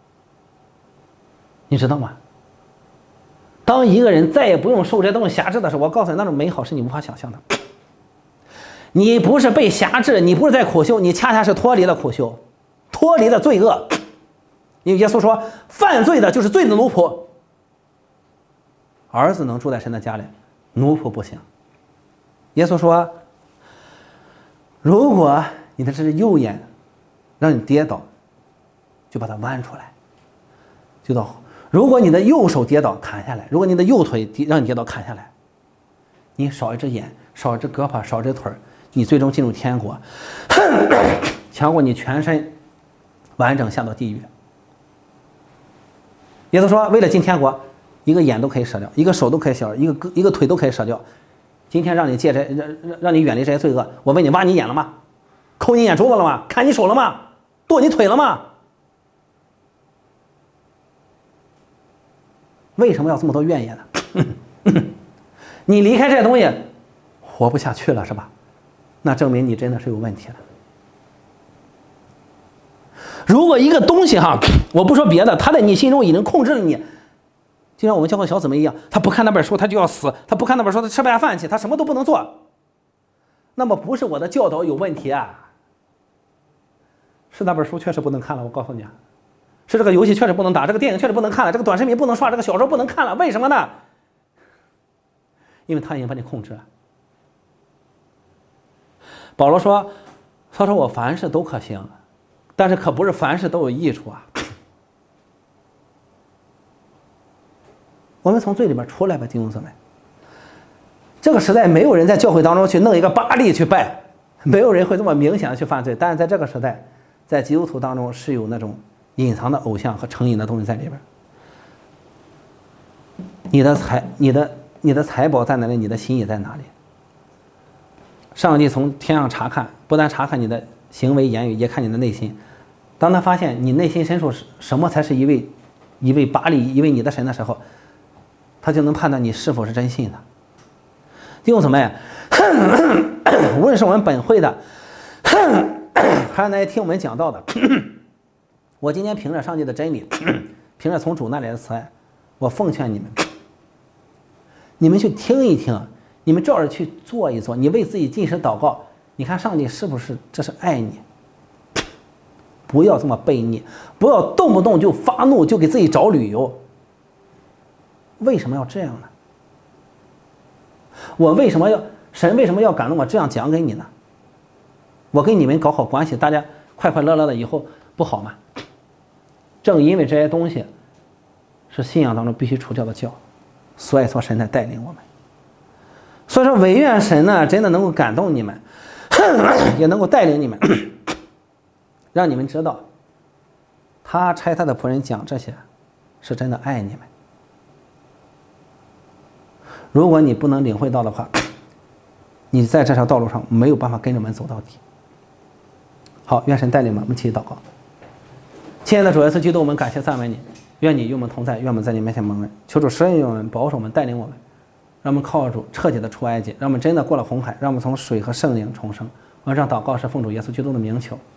你知道吗？当一个人再也不用受这些东西辖制的时候，我告诉你，那种美好是你无法想象的。你不是被辖制，你不是在苦修，你恰恰是脱离了苦修，脱离了罪恶。因为耶稣说，犯罪的就是罪的奴仆。儿子能住在神的家里，奴仆不行。耶稣说，如果你的这只右眼让你跌倒，就把它弯出来，就到。如果你的右手跌倒砍下来，如果你的右腿让你跌倒砍下来，你少一只眼，少一只胳膊，少一只腿，你最终进入天国，强过你全身完整下到地狱。耶稣说，为了进天国， 一个眼都可以舍掉，一个手都可以舍掉，一个腿都可以舍掉。今天让你戒这，让你远离这些罪恶，我问你，挖你眼了吗？抠你眼珠子了吗？砍你手了吗？剁你腿了吗？为什么要这么多怨言呢？你离开这些东西，活不下去了是吧？那证明你真的是有问题的。如果一个东西哈，我不说别的，它在你心中已经控制了你，就像我们教会小姊妹一样，他不看那本书他就要死，他不看那本书他吃不下饭去，他什么都不能做。那么不是我的教导有问题啊，是那本书确实不能看了，我告诉你啊，是这个游戏确实不能打，这个电影确实不能看了，这个短视频不能刷，这个小说不能看了，为什么呢？因为他已经把你控制了。保罗说我凡事都可行，但是可不是凡事都有益处啊。我们从罪里边出来吧，弟兄姊妹。这个时代没有人在教会当中去弄一个巴力去拜，没有人会这么明显的去犯罪，但是在这个时代，在基督徒当中是有那种隐藏的偶像和成瘾的东西在里边。你的财宝在哪里，你的心也在哪里。上帝从天上查看，不但查看你的行为言语，也看你的内心。当他发现你内心深处什么才是一位巴力，一位你的神的时候，他就能判断你是否是真信的。弟兄姊妹，无论是我们本会的，还是那些听我们讲道的，我今天凭着上帝的真理，凭着从主那里的慈爱，我奉劝你们，你们去听一听，你们照着去做一做，你为自己进食祷告，你看上帝是不是这是爱你？不要这么悖逆，不要动不动就发怒，就给自己找理由。为什么要这样呢？神为什么要感动我这样讲给你呢？我跟你们搞好关系，大家快快乐乐的，以后不好吗？正因为这些东西是信仰当中必须除掉的教，所以说神在带领我们。所以说唯愿神呢真的能够感动你们，也能够带领你们，让你们知道他差他的仆人讲这些是真的爱你们。如果你不能领会到的话，你在这条道路上没有办法跟着我们走到底。好，愿神带领我们，我们一起祷告。亲爱的主耶稣基督，我们感谢赞美你，愿你与我们同在，愿我们在你面前蒙恩。求主施恩我们，保守我们，带领我们，让我们靠主彻底的出埃及，让我们真的过了红海，让我们从水和圣灵重生。我们这样祷告是奉主耶稣基督的名求。